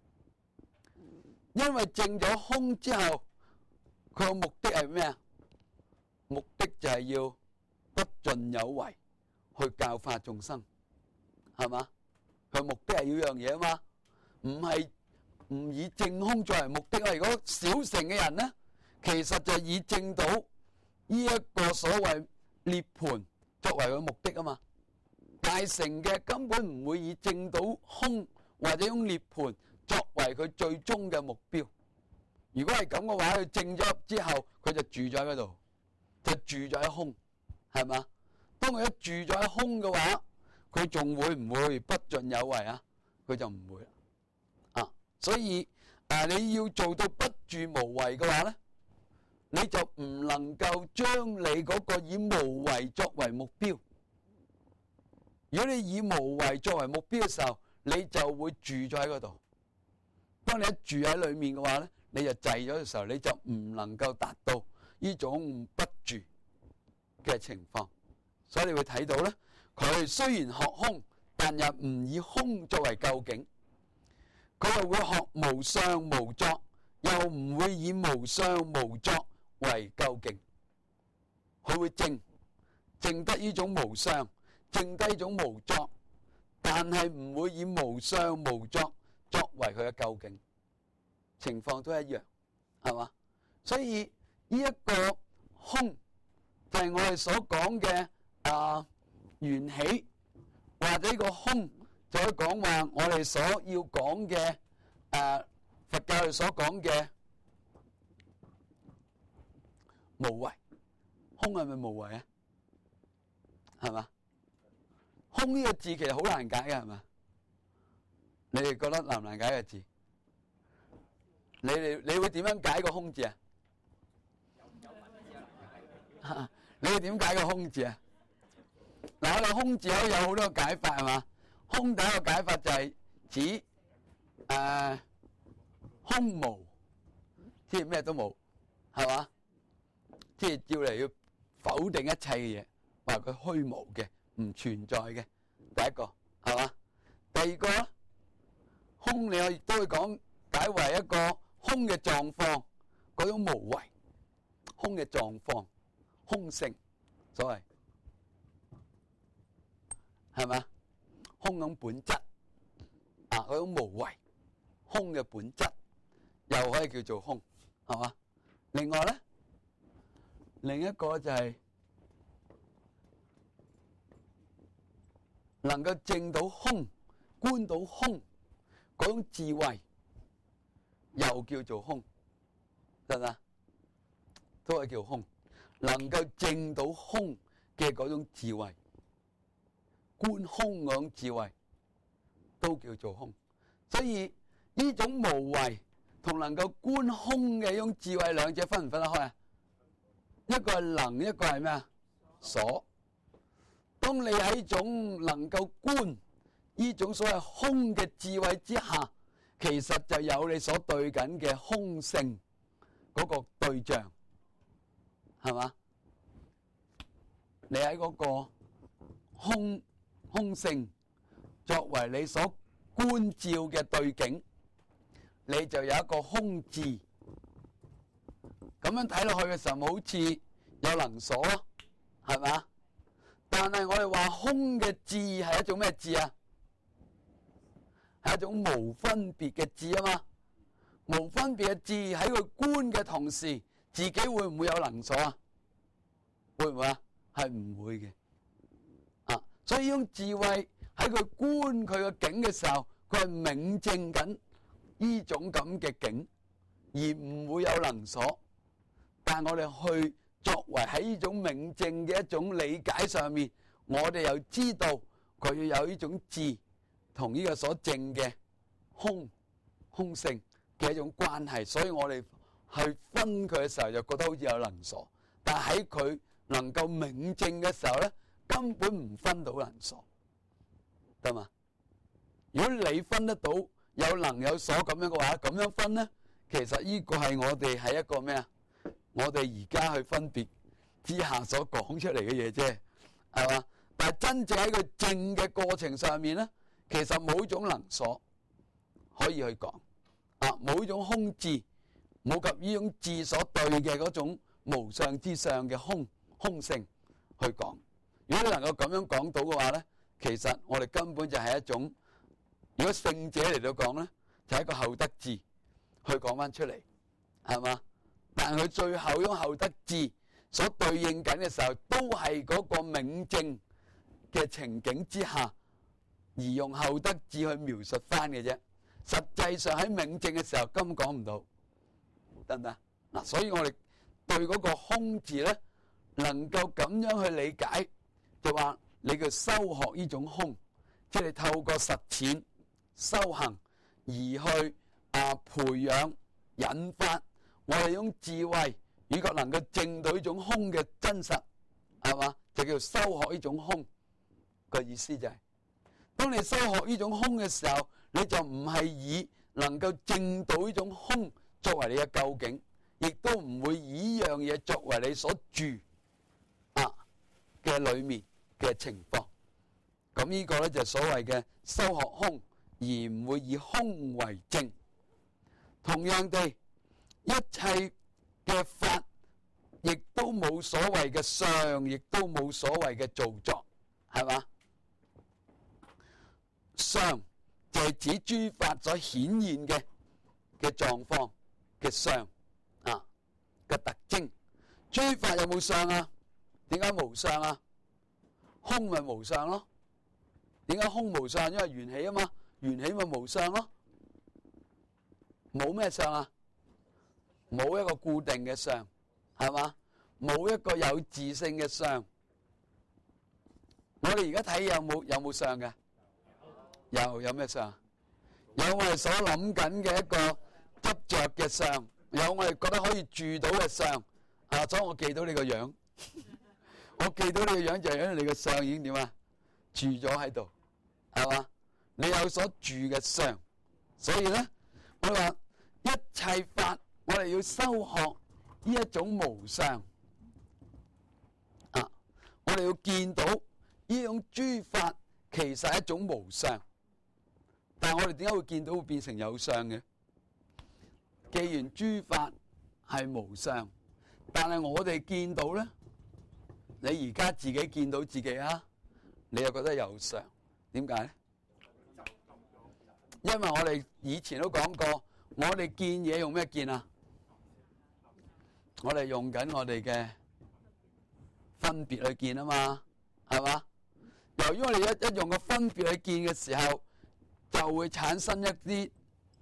因為證咗空之後，佢個目的係咩啊？目的就係要不盡有為去教化眾生，係嘛？佢目的係要樣嘢啊嘛，唔係唔以正空作為目的啊！如果小乘嘅人咧，其實就係以證到呢一個所謂涅槃作為佢目的啊嘛。大乘嘅根本唔會以證到空或者用涅槃作為佢最終嘅目標。如果係咁嘅話，佢證咗之後，佢就住咗喺嗰度，就住咗喺空，係嘛？當佢一住咗喺空嘅話，佢仲會唔會不盡有為啊？佢就唔會啦。啊，所以誒你要做到不住無為嘅話咧，你就唔能夠將你嗰個以無為作為目標。如果你以無為作為目標嘅時候，你就會住咗喺嗰度。當你一住喺裏面嘅話咧，你就滯咗嘅時候，你就唔能夠達到呢種不住嘅情況。所以你會睇到咧，佢雖然學空，但又唔以空作為究竟。佢又會學無相無作，又唔會以無相無作為究竟。佢會證證得呢種無相，證得呢種無作，但係唔會以無相無作作為佢嘅究竟。情況都一樣，係嘛？所以呢一個空就係我哋所講嘅啊緣起，或者呢個空就可以講話我哋所要講嘅誒佛教哋所講嘅無為。空係咪無為啊？係嘛？空呢個字其實好難解嘅，係嘛？你哋覺得難唔難解嘅字？你哋你會點樣解個空字啊？你會點解個空字啊？ 嗱，我哋空字可以有好多個解法係嘛？空第一個解法就係指誒、呃、空無，即係咩都冇，係嘛？即係照嚟要否定一切嘅嘢，話佢虛無嘅、唔存在嘅。第一個係嘛？第二個咧，空你可以都會講解為一個空嘅狀況，嗰種無為，空嘅狀況，空性，所謂係嘛？空種本質啊，嗰種無為，空嘅本質又可以叫做空，係嘛？另外咧，另一個就係能夠證到空、觀到空嗰種智慧，又叫做空，得唔得？都係叫空，能夠證到空嘅嗰種智慧，觀空嗰種智慧，都叫做空。所以呢種無為同能夠觀空嘅呢種智慧，兩者分唔分得開啊？一個係能，一個係咩啊？所。當你喺種能夠觀呢種所謂空嘅智慧之下，其實就有你所對緊嘅空性嗰個對象，係嘛？你喺嗰個空空性作為你所觀照嘅對境，你就有一個空智。咁樣睇落去嘅時候，好似有能所咯，係嘛？但係我哋話空嘅智係一種咩智啊？係一種無分別嘅智啊嘛。無分別嘅智喺佢觀嘅同時，自己會唔會有能所啊？會唔會啊？係唔會嘅。啊，所以呢種智慧喺佢觀佢嘅境嘅時候，佢係明證緊呢種咁嘅境，而唔會有能所。但係我哋去作為喺呢種明證嘅一種理解上面，我哋又知道佢要有呢種智同呢個所證嘅空空性嘅一種關係，所以我哋去分佢嘅時候就覺得好似有能所，但係喺佢能夠明證嘅時候咧，根本唔分到能所，得嘛？如果你分得到有能有所咁樣嘅話，咁樣分咧，其實呢個係我哋係一個咩啊？我哋而家去分別之下所講出嚟嘅嘢啫，係嘛？但係真正喺佢證嘅過程上面咧，其實冇一種能所可以去講啊，冇一種空智，冇及呢種智所對嘅嗰種無上之上嘅空空性去講。如果你能夠咁樣講到嘅話咧，其實我哋根本就係一種，如果聖者嚟到講咧，就係一個後得智去講翻出嚟，係嘛？但係佢最後用後得智所對應緊嘅時候，都係嗰個明證嘅情景之下，而用後得智去描述翻嘅啫。實際上喺明證嘅時候，根本講唔到，得唔得？嗱，所以我哋對嗰個空字咧，能夠咁樣去理解，就話你嘅修學呢種空，即係你透過實踐修行而去啊培養引發我哋用智慧，以及能夠證到呢種空嘅真實，係嘛？就叫修學呢種空個意思就係、是，當你修學呢種空嘅時候，你就唔係以能夠證到呢種空作為你嘅究竟，亦都唔會以呢樣嘢作為你所住啊嘅裏面嘅情況。咁呢個咧就係所謂嘅修學空，而唔會以空為證。同樣地，一切嘅法亦都冇所謂嘅相，亦都冇所謂嘅造作，係嘛？相就係指諸法所顯現嘅嘅狀況嘅相啊嘅特徵。諸法有冇相啊？點解無相啊？空咪無相咯？點解空無相？因為緣起啊嘛，緣起咪無相咯。冇咩相啊？冇一個固定嘅相，係嘛？冇一個有自性嘅相。我哋而家睇有冇有冇相嘅？有，有咩相？有我哋所諗緊嘅一個執着嘅相，有我哋覺得可以住到嘅相。啊，所以我記到你個樣。 我記到你個樣就係因為你個相已經點啊？住咗喺度，係嘛？你有所住嘅相，所以咧，我話一切法，我哋要修學呢一種無相啊！我哋要見到呢種諸法其實係一種無相，但係我哋點解會見到會變成有相嘅？既然諸法係無相，但係我哋見到咧，你而家自己見到自己啊，你又覺得有相，點解咧？因為我哋以前都講過，我哋見嘢用咩見啊？我哋用緊我哋嘅分別去見啊嘛，係嘛？由於我哋一一用個分別去見嘅時候，就會產生一啲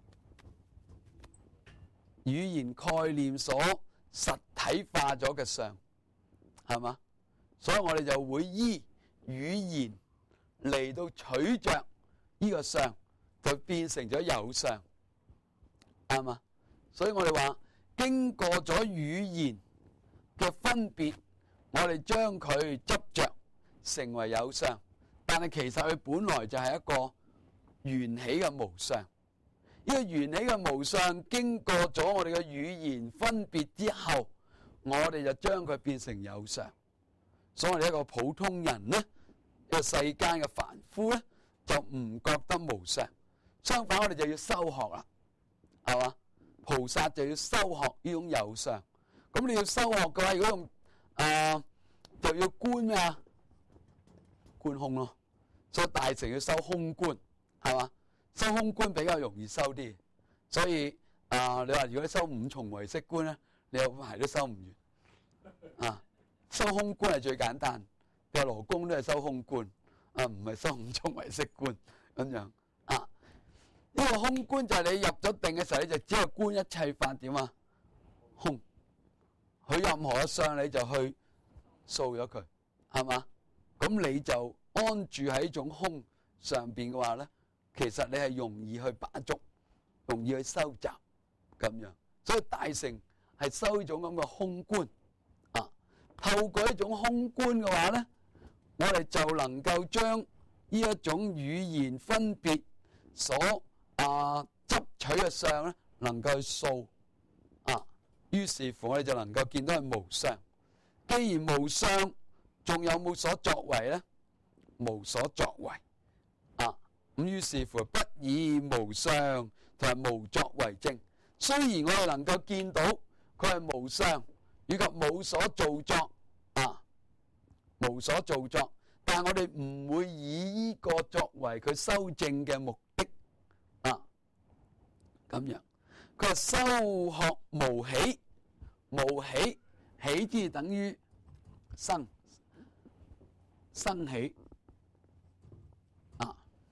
語言概念所實體化咗嘅相，係嘛？所以我哋就會依語言嚟到取着呢個相，就變成咗有相，啱嘛？所以我哋話經過咗語言嘅分別，我哋將佢執着成為有相，但係其實佢本來就係一個緣起嘅無相。呢個緣起嘅無相經過咗我哋嘅語言分別之後，我哋就將佢變成有相。所以我哋一個普通人咧，一個世間嘅凡夫咧，就唔覺得無相。相反，我哋就要修學啦，係嘛？菩薩就要修學呢種有相。咁你要修學嘅話，如果用誒、呃、就要觀咩啊？觀空咯。所以大乘要修空觀，係嘛？修空觀比較容易修啲。所以啊、呃，你話如果你修五重唯識觀咧，你有排都修唔完啊。修空觀係最簡單，譬如羅公都係修空觀，啊唔係修五重唯識觀咁樣啊。呢個空觀就係你入咗定嘅時候，你就只係觀一切法點啊？空，佢任何一相你就去掃咗佢，係嘛？咁你就安住喺一種空上邊嘅話咧，其實你係容易去把捉，容易去收集咁樣。所以大乘係修呢種咁嘅空觀。透過一種空觀嘅話咧，我哋就能夠將呢一種語言分別所啊執取嘅相咧，能夠去掃啊。於是乎我哋就能夠見到係無相。既然無相，仲有冇所作為咧？無所作為啊。咁於是乎不以無相同埋無作為證。雖然我哋能夠見到佢係無相，以及冇所造作啊，無所造作，但係我哋唔會以呢個作為佢修正嘅目的啊。咁樣佢話修學無喜，無喜喜之等於生生起啊。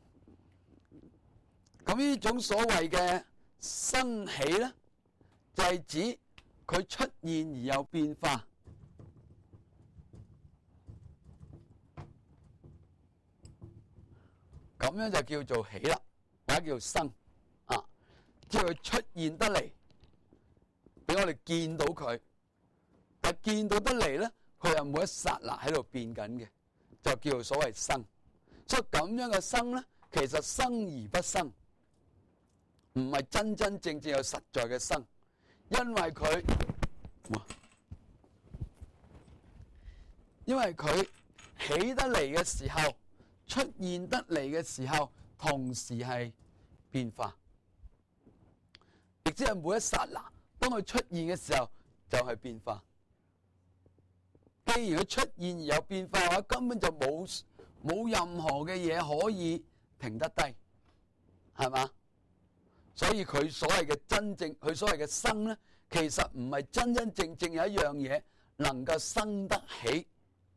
咁呢種所謂嘅生起咧，就係指佢出現而有變化，咁樣就叫做喜啦，或者叫做生啊。即係佢出現得嚟，俾我哋見到佢，但係見到得嚟咧，佢又每一剎那喺度變緊嘅，就叫做所謂生。所以咁樣嘅生咧，其實生而不生，唔係真真正正有實在嘅生。因為佢，因為佢起得嚟嘅時候，出現得嚟嘅時候，同時係變化，亦即係每一剎那，當佢出現嘅時候就係變化。既然佢出現而有變化嘅話，根本就冇冇任何嘅嘢可以停得低，係嘛？所以佢所謂嘅真正，佢所謂嘅生咧，其實唔係真真正正有一樣嘢能夠生得起，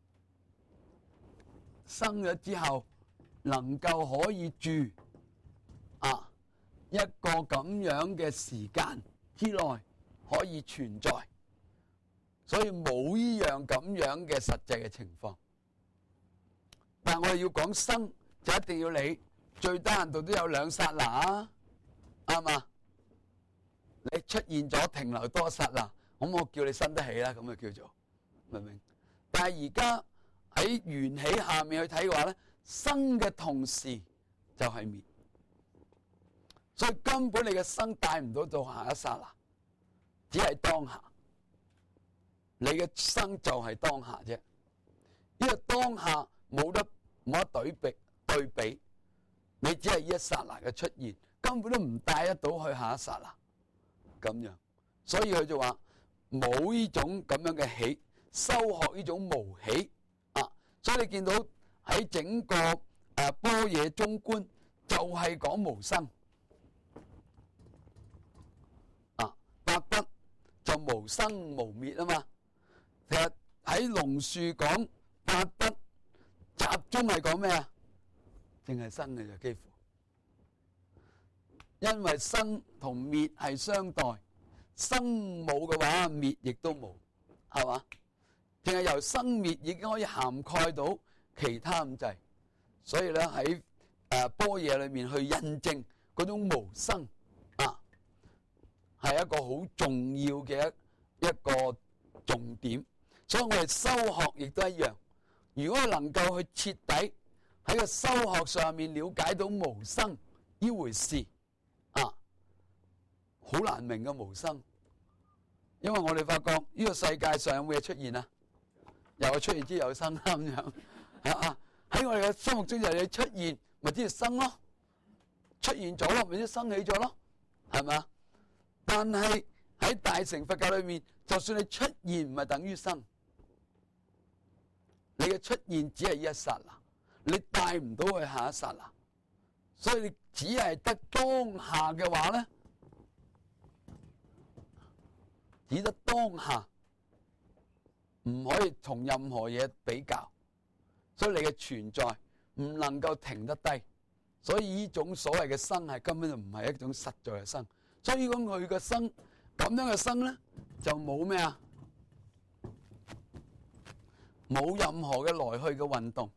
生咗之後能夠可以住啊一個咁樣嘅時間之內可以存在，所以冇呢樣咁樣嘅實際嘅情況。但係我哋要講生，就一定要你最低限度都有兩剎那啊！啱嘛？你出現咗停留多剎那，咁我叫你生得起啦，咁就叫做明唔明？但係而家喺緣起下面去睇嘅話咧，生嘅同時就係滅，所以根本你嘅生帶唔到到下一剎那，只係當下。你嘅生就係當下啫，因為當下冇得冇得對比對比，你只係呢一剎那嘅出現，根本都唔帶得到去下一剎那咁樣，所以佢就話冇呢種咁樣嘅喜，修學呢種無喜啊，所以你見到喺整個誒般若中觀就係講無生啊，八德就無生無滅啊嘛。其實喺龍樹講八德集中係講咩啊？淨係生嘅就幾乎，因為生同滅係相待，生冇嘅話，滅亦都冇，係嘛？淨係由生滅已經可以涵蓋到其他咁滯，所以咧喺誒般若裏面去印證嗰種無生啊，係一個好重要嘅一一個重點。所以我哋修學亦都一樣，如果能夠去徹底喺個修學上面了解到無生呢回事啊，好難明嘅無生，因為我哋發覺呢個世界上有冇嘢出現啊？有出現之有生咁樣啊！喺我哋嘅心目中就係出現，咪即係生咯，出現咗咯，咪即係生起咗咯，係咪啊？但係喺大乘佛教裏面，就算你出現唔係等於生。你嘅出現只係一剎那，你帶唔到去下一剎那，所以你只係得當下嘅話咧，只得當下，唔可以同任何嘢比較，所以你嘅存在唔能夠停得低，所以呢種所謂嘅生係根本就唔係一種實在嘅生，所以講佢嘅生咁樣嘅生咧就冇咩啊？冇任何嘅來去嘅運動，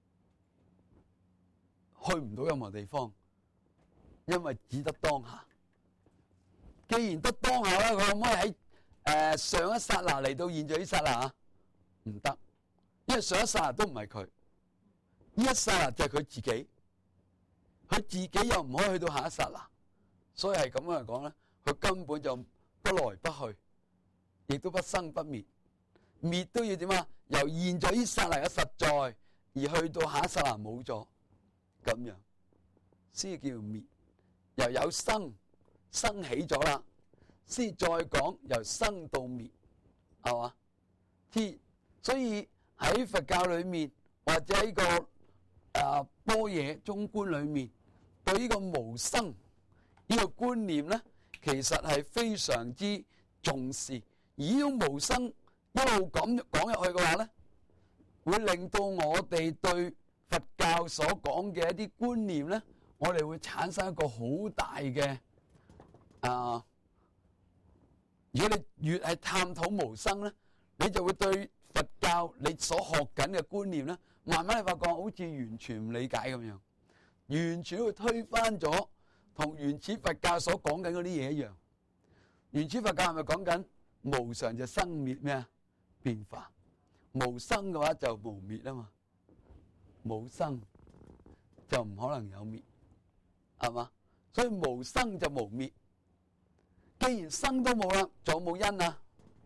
去唔到任何地方，因為只得當下。既然得當下咧，佢可唔可以喺誒上一剎那嚟到現在呢剎那啊？唔得，因為上一剎那都唔係佢，呢一剎那就係佢自己，佢自己又唔可以去到下一剎那，所以係咁樣嚟講咧，佢根本就不來不去，亦都不生不滅。滅都要點啊？由現在呢剎那嘅實在，而去到下一剎那冇咗，咁樣先叫滅。由有生生起咗啦，先再講由生到滅，係嘛？所以喺佛教裏面或者喺個誒般若中觀裏面，對呢個無生呢個觀念咧，其實係非常之重視。而呢種無生一路咁講入去嘅話咧，會令到我哋對佛教所講嘅一啲觀念咧，我哋會產生一個好大嘅啊！如果你越係探討無生咧，你就會對佛教你所學緊嘅觀念咧，慢慢你發覺好似完全唔理解咁樣，完全會推翻咗同原始佛教所講緊嗰啲嘢一樣。原始佛教係咪講緊無常就生滅咩啊？變化。無生嘅話就無滅啊嘛，冇生就唔可能有滅，係嘛？所以無生就無滅。既然生都冇啦，仲有冇因啊？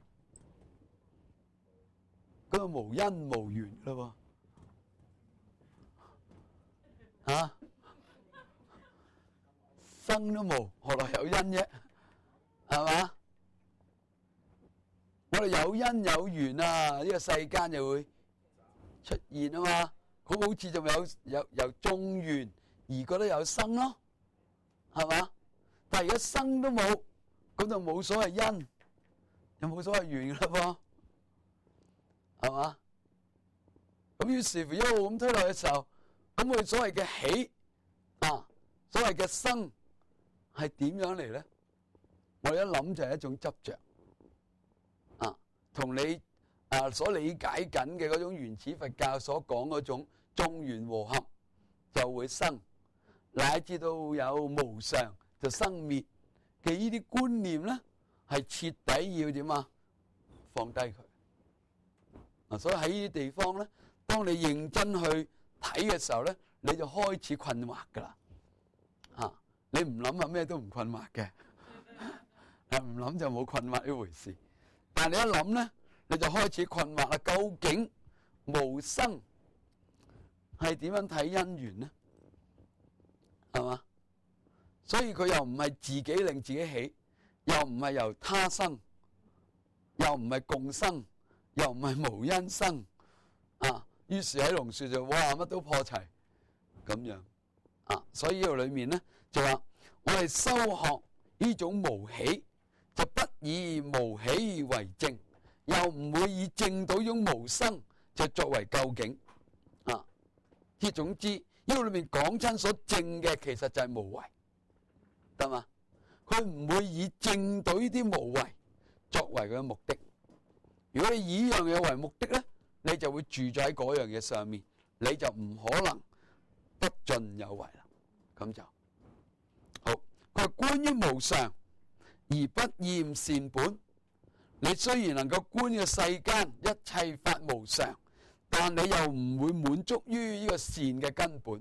咁就無因無緣啦喎，嚇生都冇，何來有因啫？係嘛？我哋有因有緣啊，呢個世間就會出現啊嘛。佢好似仲有有由眾緣而覺得有生咯，係嘛？但係而家生都冇，咁就冇所謂因，又冇所謂緣噶啦噃，係嘛？咁於是乎一路咁推落嘅時候，咁佢所謂嘅喜啊，所謂嘅生係點樣嚟咧？我哋一諗就係一種執着。同你啊所理解緊嘅嗰種原始佛教所講嗰種眾緣和合就會生，乃至到有無常就生滅嘅呢啲觀念咧，係徹底要點啊？放低佢啊！所以喺呢啲地方咧， 當你認真去睇嘅時候咧，你就開始困惑噶啦。啊，你唔諗啊，咩都唔困惑嘅。唔諗就冇困惑呢回事。但係你一諗咧，你就開始困惑啦。究竟無生係點樣睇因緣呢？係嘛？所以佢又唔係自己令自己起，又唔係由他生，又唔係共生，又唔係無因生啊。於是喺龍樹就哇乜都破齊咁樣啊。所以呢度裏面咧就話我哋修學呢種無起，就不以無起為正，又唔會以正到呢種無生就作為究竟啊。即係總之呢個裏面講親所正嘅，其實就係無為，得嘛？佢唔會以正到呢啲無為作為佢嘅目的。如果你以呢樣嘢為目的咧，你就會住咗喺嗰樣嘢上面，你就唔可能不盡有為啦。咁就好。佢話觀於無常而不厭善本。你雖然能夠觀呢個世間一切法無常，但你又唔會滿足於呢個善嘅根本。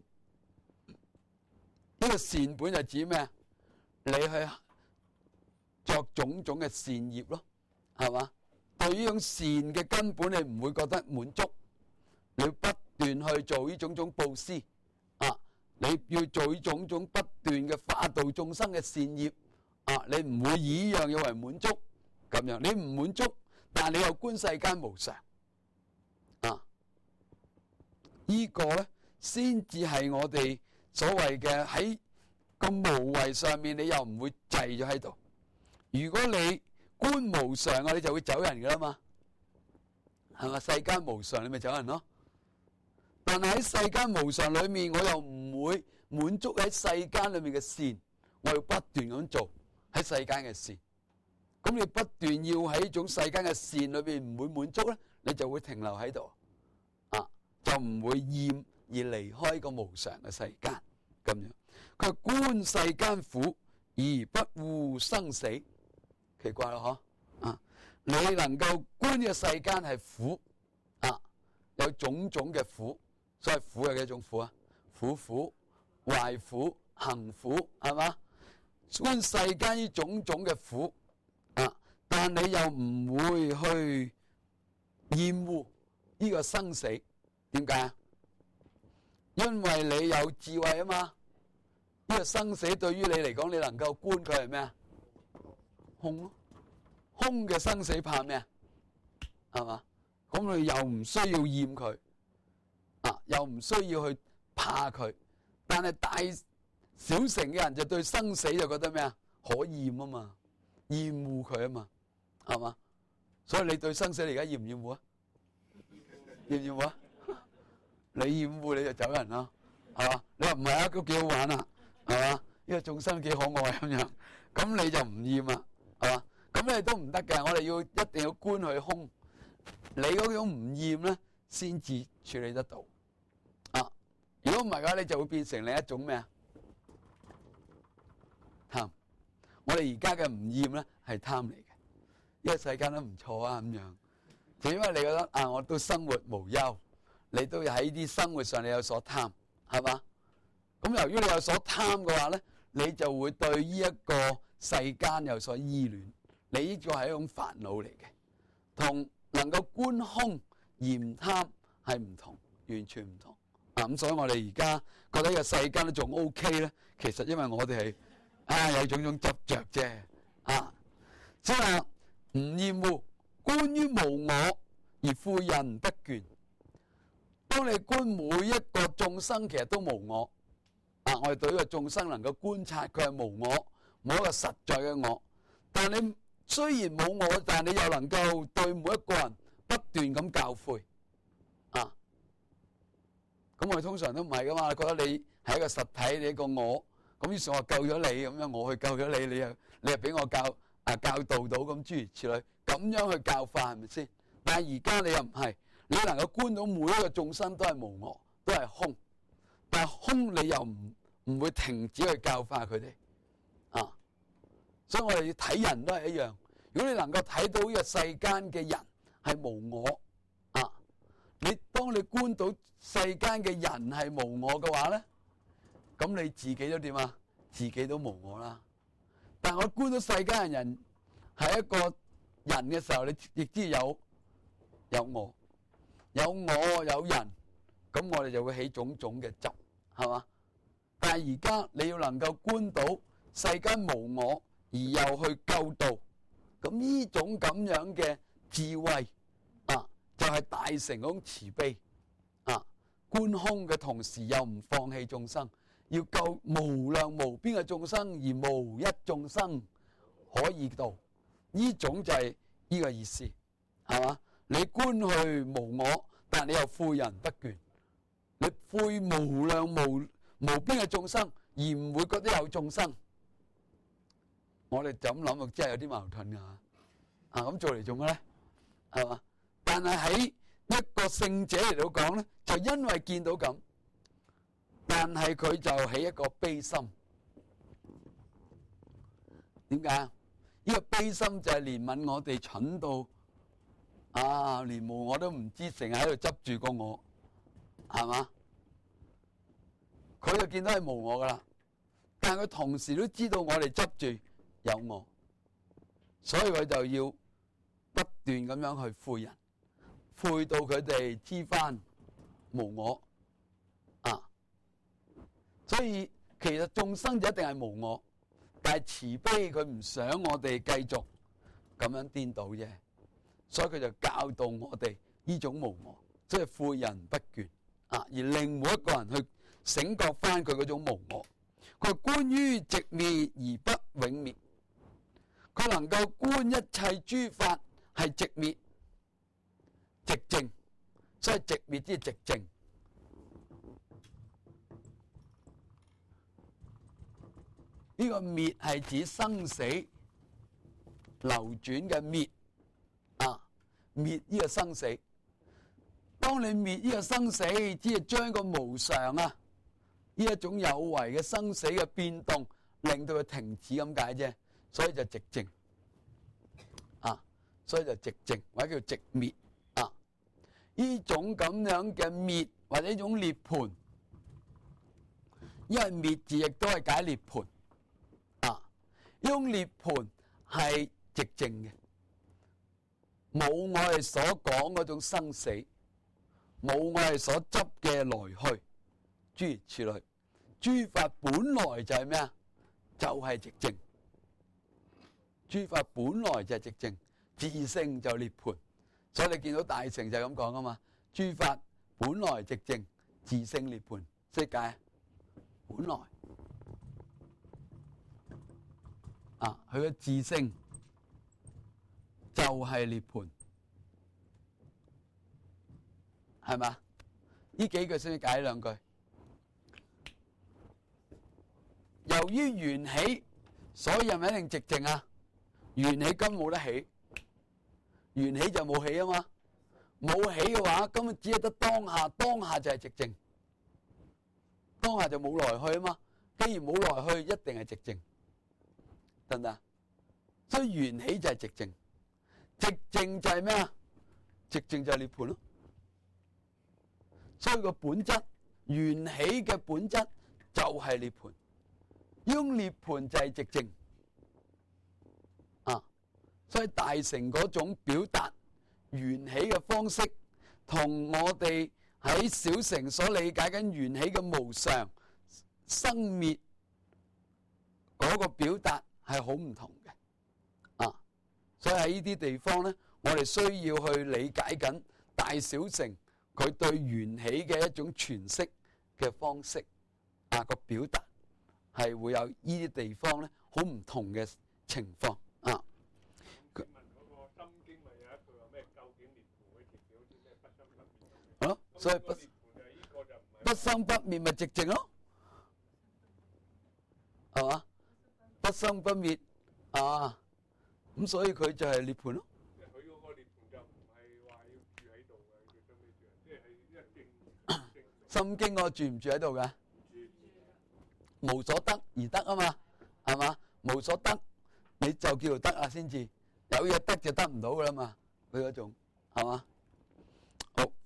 呢個善本就指咩啊？你去作種種嘅善業咯，係嘛？對呢種善嘅根本，你唔會覺得滿足，你要不斷去做呢種種布施啊！你要做呢種種不斷嘅化度眾生嘅善業啊！你唔會以呢樣嘢為滿足咁樣，你唔滿足，但係你又觀世間無常啊！呢個咧先至係我哋所謂嘅喺個無為上面，你又唔會滯咗喺度。如果你觀無常啊，你就會走人噶啦嘛，係嘛？世間無常，你咪走人咯。但係喺世間無常裏面，我又唔會滿足喺世間裏面嘅善，我要不斷咁做喺世間嘅善。咁你不斷要喺呢種世間嘅善裏邊唔會滿足咧，你就會停留喺度啊，就唔會厭而離開個無常嘅世間咁樣。佢話觀世間苦而不護生死。奇怪咯，嗬啊！你能夠觀呢個世間係苦啊，有種種嘅苦，所以苦係幾種苦啊？苦苦、壞苦、行苦，係嘛？觀世間呢種種嘅苦啊，但你又唔會去厭惡呢個生死，點解啊？因為你有智慧啊嘛。呢個生死對於你嚟講，你能夠觀佢係咩啊？空咯，空嘅生死怕咩啊？係嘛？咁你又唔需要厭佢啊，又唔需要去怕佢。但係大小乘嘅人就對生死就覺得咩啊？可厭啊嘛，厭惡佢啊嘛，係嘛？所以你對生死你而家厭唔厭惡啊？厭唔厭惡啊？你厭惡你就走人啦，係嘛？你話唔係啊，都幾好玩啊，係嘛？呢個眾生幾可愛咁樣，咁你就唔厭啊。係嘛？咁你都唔得嘅，我哋要一定要觀佢空。你嗰種唔厭咧，先至處理得到。啊，如果唔係嘅話，你就會變成另一種咩啊？貪。我哋而家嘅唔厭咧，係貪嚟嘅。呢個世間都唔錯啊，咁樣。就因為你覺得啊，我都生活無憂，你都喺啲生活上你有所貪，係嘛？咁由於你有所貪嘅話咧，你就會對呢一個世間有所依戀，你呢個係一種煩惱嚟嘅，同能夠觀空而唔貪係唔同，完全唔同。啊，咁所以我哋而家覺得呢個世間都仲 OK 咧，其實因為我哋係啊有種種執着啫，啊，即係話唔厭惡，觀於無我而富人不倦。當你觀每一個眾生，其實都無我。啊，我哋對呢個眾生能夠觀察佢係無我。冇一個實在嘅我，但係你雖然冇我，但係你又能夠對每一個人不斷咁教誨啊！咁我哋通常都唔係噶嘛，覺得你係一個實體，你一個我，咁於是我救咗你，咁樣我去救咗你，你又你又俾我教啊教導到咁諸如此類，咁樣去教化係咪先？但係而家你又唔係，你能夠觀到每一個眾生都係無我，都係空，但係空你又唔唔會停止去教化佢哋。啊，所以我哋要睇人都係一樣。如果你能夠睇到呢個世間嘅人係無我啊，你當當你觀到世間嘅人係無我嘅話咧，咁你自己都點啊？自己都無我啦。但係我觀到世間嘅人係一個人嘅時候，你亦知有有我，有我有人，咁我哋就會起種種嘅執，係嘛？但係而家你要能夠觀到世間無我，而又去救度，咁呢種咁樣嘅智慧啊，就係大成嗰種慈悲啊，觀空嘅同時又唔放棄眾生，要救無量無邊嘅眾生，而無一眾生可以度，呢種就係呢個意思，係嘛？你觀去無我，但係你又誨人不倦，你誨無量無無邊嘅眾生，而唔會覺得有眾生。我哋就咁諗，真係有啲矛盾㗎。啊，咁做嚟做乜咧？係嘛？但係喺一個聖者嚟到講咧，就因為見到咁，但係佢就起一個悲心。點解啊？呢個悲心就係憐憫我哋蠢到啊，連無我都唔知，成日喺度執住個我，係嘛？佢就見到係無我噶啦，但係佢同時都知道我哋執住有我，所以佢就要不斷咁樣去誨人，誨到佢哋知翻無我啊。所以其實眾生就一定係無我，但係慈悲佢唔想我哋繼續咁樣顛倒啫，所以佢就教導我哋呢種無我，即係誨人不倦啊，而令每一個人去醒覺翻佢嗰種無我。佢觀於寂滅而不永滅，佢能夠觀一切諸法係寂滅寂靜，所以寂滅即係寂靜。呢個滅係指生死流轉嘅滅啊，滅呢個生死。當你滅呢個生死，只係將個無常啊，呢一種有為嘅生死嘅變動，令到佢停止咁解啫，所以就寂靜啊，所以就寂靜或者叫寂滅啊。呢種咁樣嘅滅或者呢種涅槃，因為滅字亦都係解涅槃啊。呢種涅槃係寂靜嘅，冇我哋所講嗰種生死，冇我哋所執嘅來去。諸如此類，諸法本來就係咩啊？就係寂靜。諸法本來就係寂靜，自性就涅槃。所以你見到大乘就係咁講啊嘛。諸法本來寂靜，自性涅槃。識解？本來啊，佢嘅自性就係涅槃，係嘛？呢幾句先解兩句。由於緣起，所以係咪一定寂靜啊？緣起根本冇得起，緣起就冇起啊嘛。冇起嘅話，根本只係得當下，當下就係寂靜，當下就冇來去啊嘛。既然冇來去，一定係寂靜，得唔得？所以緣起就係寂靜，寂靜就係咩啊？寂靜就係涅槃咯。所以個本質，緣起嘅本質就係涅槃。呢種涅槃就係寂靜啊，所以大乘嗰種表達緣起嘅方式，同我哋喺小乘所理解緊緣起嘅無常、生滅嗰個表達係好唔同嘅啊。所以喺呢啲地方咧，我哋需要去理解緊大小乘佢對緣起嘅一種詮釋嘅方式啊，個表達。係會有呢啲地方咧，好唔同嘅情況啊。 問嗰個《心經》咪有一句話咩？究竟涅槃會條件好似咩不生不滅？ 係咯，所以不不生不滅咪寂靜咯，係嘛？不生不滅啊，咁所以佢就係涅槃咯。 即係佢嗰個涅槃就唔係話要住喺度嘅，佢心尾住，即係一靜靜。 心經我住唔住喺度㗎？無所得而得啊嘛，係嘛？無所得你就叫做得啊，先至有嘢得就得唔到噶啦嘛，佢嗰種係嘛？好，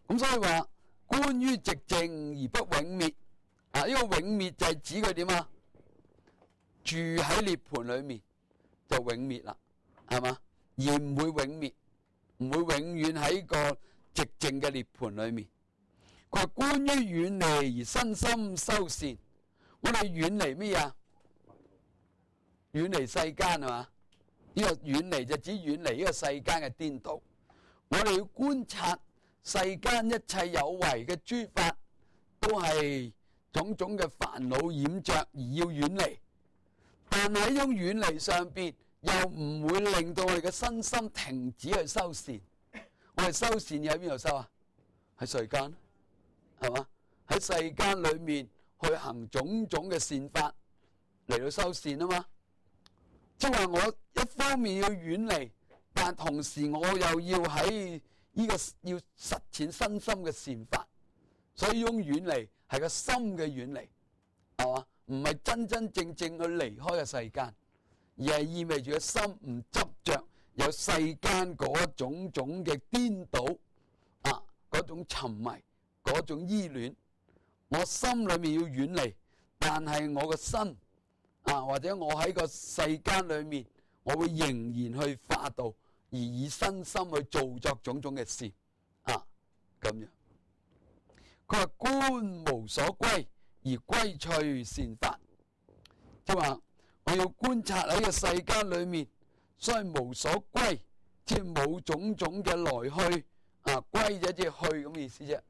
咁所以話觀於寂靜而不永滅啊！呢、這個永滅就係指佢點啊？住喺涅槃裏面就永滅啦，係嘛？而唔會永滅，唔會永遠喺個寂靜嘅涅槃裏面。佢話觀於遠離而身心修善，我哋遠離咩啊？遠離世間係嘛？呢、這個遠離就指遠離呢個世間嘅顛倒。我哋要觀察世間一切有為嘅諸法，都係種種嘅煩惱染着而要遠離。但係呢種遠離上邊，又唔會令到我哋嘅身心停止去修善。我哋修善要喺邊度修啊？喺世間，係嘛？喺世間裏面去行種種嘅善法嚟到修善啊嘛。即係話我一方面要遠離，但同時我又要喺呢個要實踐身心嘅善法，所以呢種遠離係個心嘅遠離，係嘛？唔係真真正正去離開個世間，而係意味住個心唔執着有世間嗰種種嘅顛倒啊，嗰種沉迷，嗰種依戀。我心裏面要遠離，但係我個身啊，或者我喺個世間裏面，我會仍然去化道，而以身心去做作種種嘅事啊，咁樣。佢話觀無所歸而歸趣善法，即係話我要觀察喺個世間裏面，所謂無所歸，即係冇種種嘅來去啊，歸就即係去咁嘅意思啫。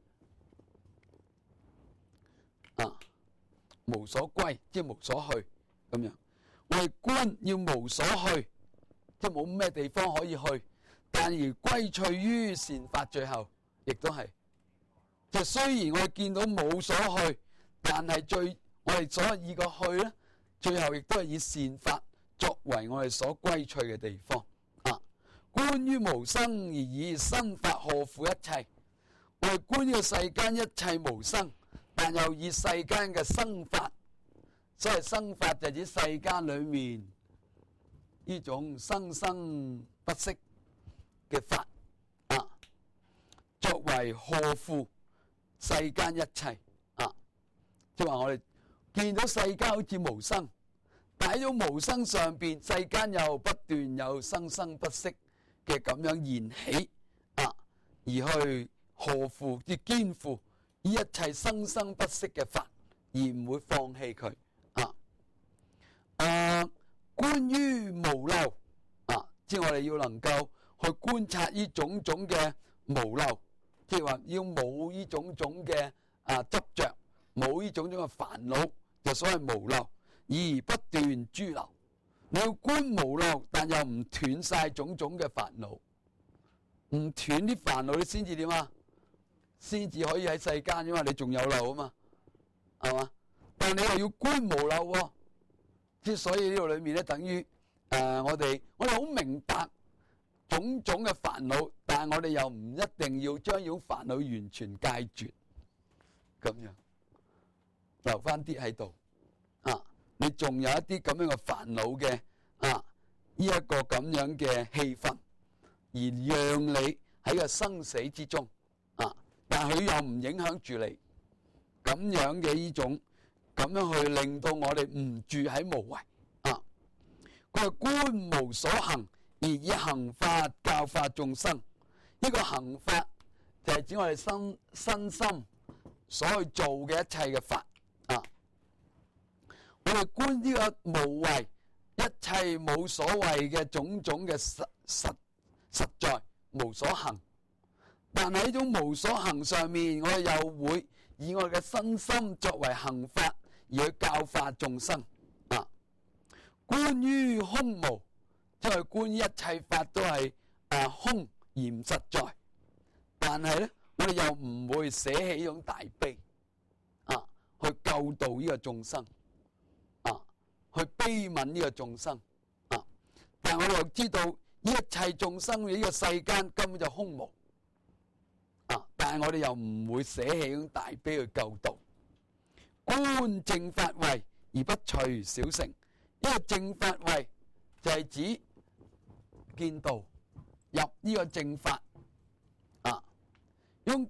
啊，無所歸即係無所去咁樣。我哋觀要無所去，即係冇咩地方可以去，但而歸趣於善法，最後亦都係。就雖然我哋見到冇所去，但係最我哋所以個去咧，最後亦都係以善法作為我哋所歸趣嘅地方。啊，觀於無生而以生法荷負一切，我哋觀呢個世間一切無生，但又以世間嘅生法，所謂生法就指世間裏面呢種生生不息嘅法啊，作為荷負世間一切啊，即係話我哋見到世間好似無生，但喺種無生上邊，世間又不斷有生生不息嘅咁樣現起啊，而去荷負即肩負呢一切生生不息嘅法，而唔會放棄佢啊。誒，觀於無漏啊，即係我哋要能夠去觀察呢種種嘅無漏。即係話要冇呢種種嘅啊執着，冇呢種種嘅煩惱，就所謂無漏，而不斷諸漏。你要觀無漏，但又唔斷晒種種嘅煩惱，唔斷啲煩惱，你先至點啊？先至可以喺世間，因為你仲有漏啊嘛，係嘛？但你又要觀無漏喎，即係所以呢度裏面咧，等於誒、呃、我哋我哋好明白種種嘅煩惱，但係我哋又唔一定要將呢種煩惱完全戒絕，咁樣留翻啲喺度啊！你仲有一啲咁樣嘅煩惱嘅啊，呢一個咁樣嘅氣氛，而讓你喺個生死之中啊，但係佢又唔影響住你，咁樣嘅呢種咁樣去令到我哋唔住喺無為啊！佢係觀無所行，而以行法教化眾生，呢個行法就係指我哋身身心所去做嘅一切嘅法啊！我哋觀呢個無為，一切冇所謂嘅種種嘅實實實在無所行，但係呢種無所行上面，我哋又會以我哋嘅身心作為行法而去教化眾生啊！觀於空無。即係觀一切法都係啊空而唔實在，但係咧我哋又唔會捨棄呢種大悲啊，去救度呢個眾生啊，去悲憫呢個眾生啊。但係我哋又知道呢一切眾生嘅呢個世間根本就空無啊，但係我哋又唔會捨棄呢種大悲去救度。觀正法位而不隨小乘，呢個正法位就係指見道入呢個正法啊，用見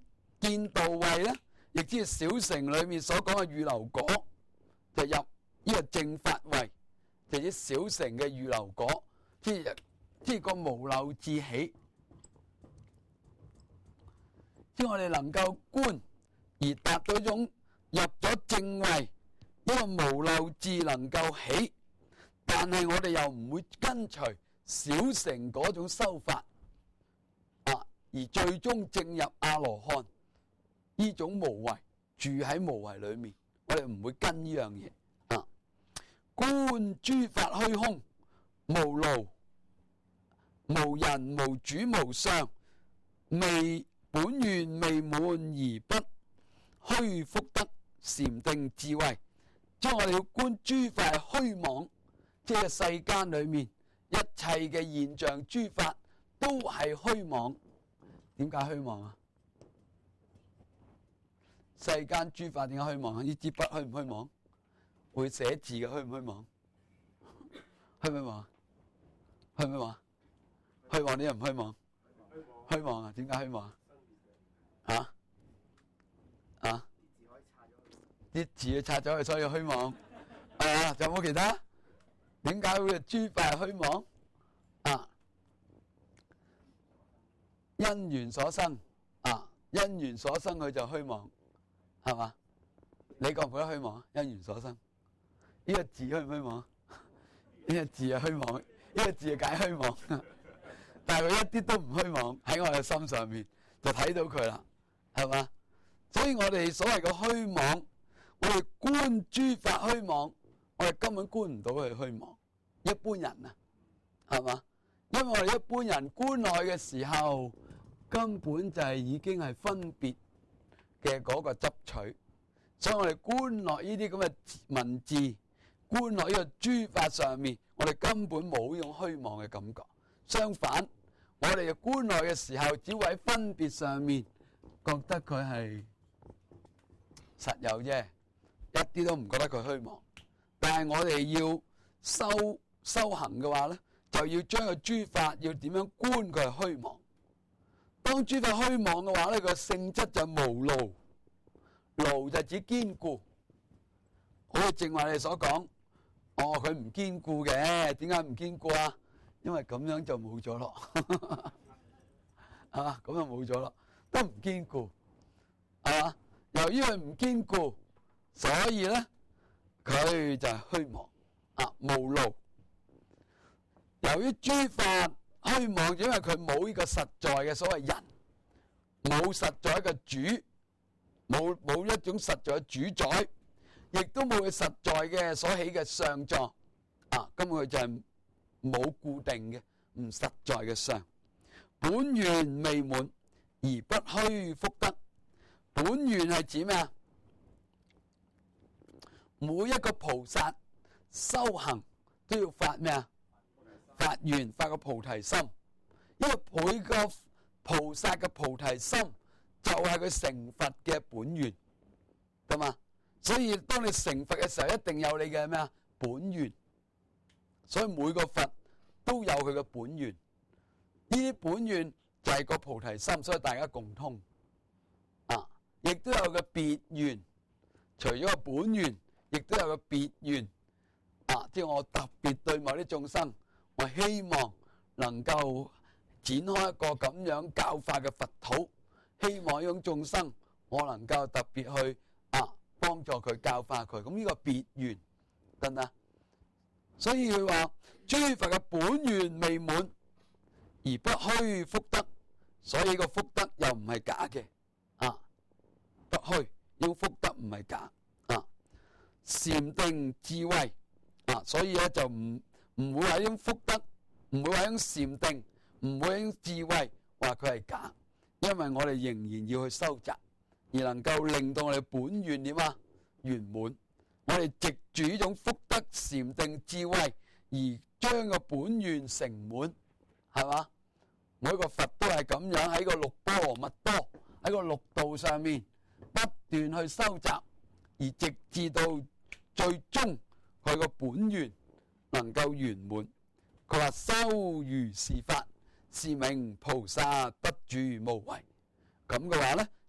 見道位咧，亦即係小乘裏面所講嘅預流果，就入呢個正法位，就係小乘嘅預流果，即係即係個無漏智起，即係我哋能夠觀而達到一種入咗正位，一個無漏智能夠起，但係我哋又唔會跟隨小乘嗰種修法啊，而最終證入阿羅漢呢種無為，住喺無為裏面，我哋唔會跟呢樣嘢啊。觀諸法虛空，無勞無人無主無相，未本願未滿而不虛福德禪定智慧。即係我哋要觀諸法係虛妄，即係世間裏面一切嘅現象諸法都係虛妄。點解虛妄啊？世間諸法點解虛妄啊？呢支筆虛唔虛妄？會寫字嘅虛唔虛妄？虛唔虛妄？虛唔虛妄？虛妄啲人唔虛妄？虛妄啊？點解虛妄啊？啊？啲字要拆咗佢，所以虛妄。啊，仲有冇其他？點解會諸法係虛妄？啊，因緣所生。啊，因緣所生佢就虛妄，係嘛？你覺唔覺得虛妄？因緣所生呢個字虛唔虛妄？呢個字係虛妄，呢個字係解虛妄，但係佢一啲都唔虛妄，喺我哋心上面就睇到佢啦，係嘛？所以我哋所謂嘅虛妄，我哋觀諸法虛妄，我哋根本觀唔到佢虛妄。一般人啊，係嘛？因為我哋一般人觀內嘅時候，根本就係已經係分別嘅嗰個執取，所以我哋觀落呢啲咁嘅文字，觀落呢個諸法上面，我哋根本冇呢種虛妄嘅感覺。相反，我哋觀內嘅時候，只會喺分別上面覺得佢係實有啫，一啲都唔覺得佢虛妄。但係我哋要修修行嘅話咧，就要將個諸法要點樣觀佢係虛妄。當諸法虛妄嘅話咧，個性質就無勞，勞就指堅固。好似正話你所講，哦，佢唔堅固嘅，點解唔堅固啊？因為咁樣就冇咗咯，啊，咁就冇咗咯，都唔堅固，係嘛？由於佢唔堅固，所以咧佢就係虛妄啊，無勞。由於諸法虛妄，因為佢冇呢個實在嘅所謂人，冇實在嘅主，冇冇一種實在嘅主宰，亦都冇佢實在嘅所起嘅相狀啊，根本佢就係冇固定嘅唔實在嘅相。本願未滿而不虛福德。本願係指咩啊？每一個菩薩修行都要發咩啊？發願，發個菩提心。因為每個菩薩嘅菩提心就係佢成佛嘅本願，得嘛？所以當你成佛嘅時候，一定有你嘅咩啊？本願。所以每個佛都有佢嘅本願，呢啲本願就係個菩提心，所以大家共通啊。亦都有個別願，除咗個本願，亦都有個別願啊。即係我特別對某啲眾生，我希望能夠展開一個咁樣教化嘅佛土，希望呢種眾生我能夠特別去啊幫助佢教化佢。咁呢個別願得唔得？所以佢話諸佛嘅本願未滿而不虛福德，所以個福德又唔係假嘅啊，不虛，呢個福德唔係假啊。禪定智慧啊，所以咧就唔唔會話呢種福德，唔會話呢種禪定，唔會呢種智慧話佢係假，因為我哋仍然要去收集，而能夠令到我哋本願點啊圓滿。我哋藉住呢種福德禪定智慧，而將個本願成滿，係嘛？每個佛都係咁樣喺個六波羅蜜多，喺個六道上面不斷去收集，而直至到最終佢個本願能夠圓滿。佢話修如是法，是名菩薩不住無為。咁嘅話咧，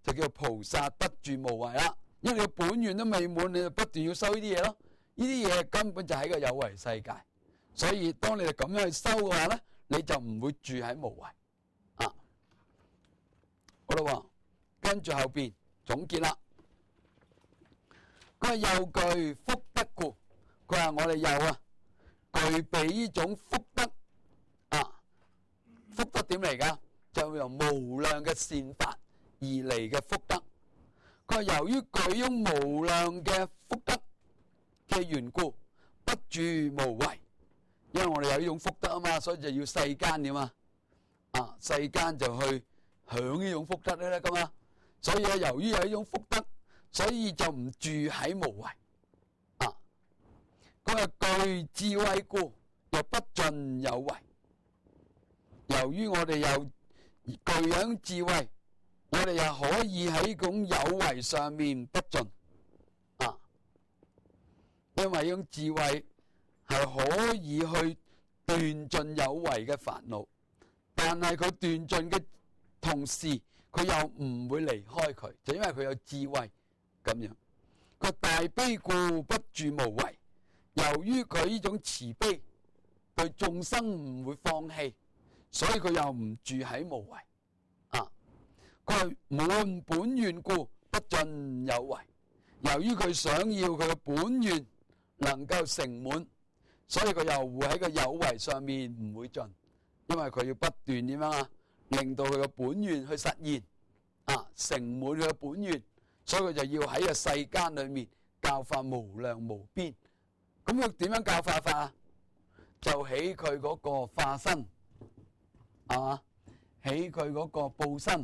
就叫菩薩不住無為啦。因為你本願都未滿，你就不斷要修呢啲嘢咯。呢啲嘢根本就喺個有為世界，所以當你哋咁樣去修嘅話咧，你就唔會住喺無為啊。好啦喎，跟住後邊總結啦。佢話又具福德故，佢話我哋有啊，具備呢種福德啊。福德點嚟㗎？就由無量嘅善法而嚟嘅福德。佢話由於具有無量嘅福德嘅緣故，不住無為。因為我哋有呢種福德啊嘛，所以就要世間點啊？啊，世間就去享呢種福德咧咁啊。所以咧，由於有呢種福德，所以就唔住喺無為啊。佢話具智慧故，又不盡有為。由於我哋有具養智慧，我哋又可以喺種有為上面不盡啊。因為呢種智慧係可以去斷盡有為嘅煩惱，但係佢斷盡嘅同時，佢又唔會離開佢，就因為佢有智慧咁樣。佢大悲故不住無為，由於佢呢種慈悲對眾生唔會放棄，所以佢又唔住喺無為啊。佢滿本願故不盡有為，由於佢想要佢嘅本願能夠成滿，所以佢又會喺個有為上面唔會盡，因為佢要不斷點樣啊，令到佢嘅本願去實現啊，成滿佢嘅本願，所以佢就要喺個世間裏面教化無量無邊。咁佢點樣教化法啊？就起佢嗰個化身，係嘛？起佢嗰個報身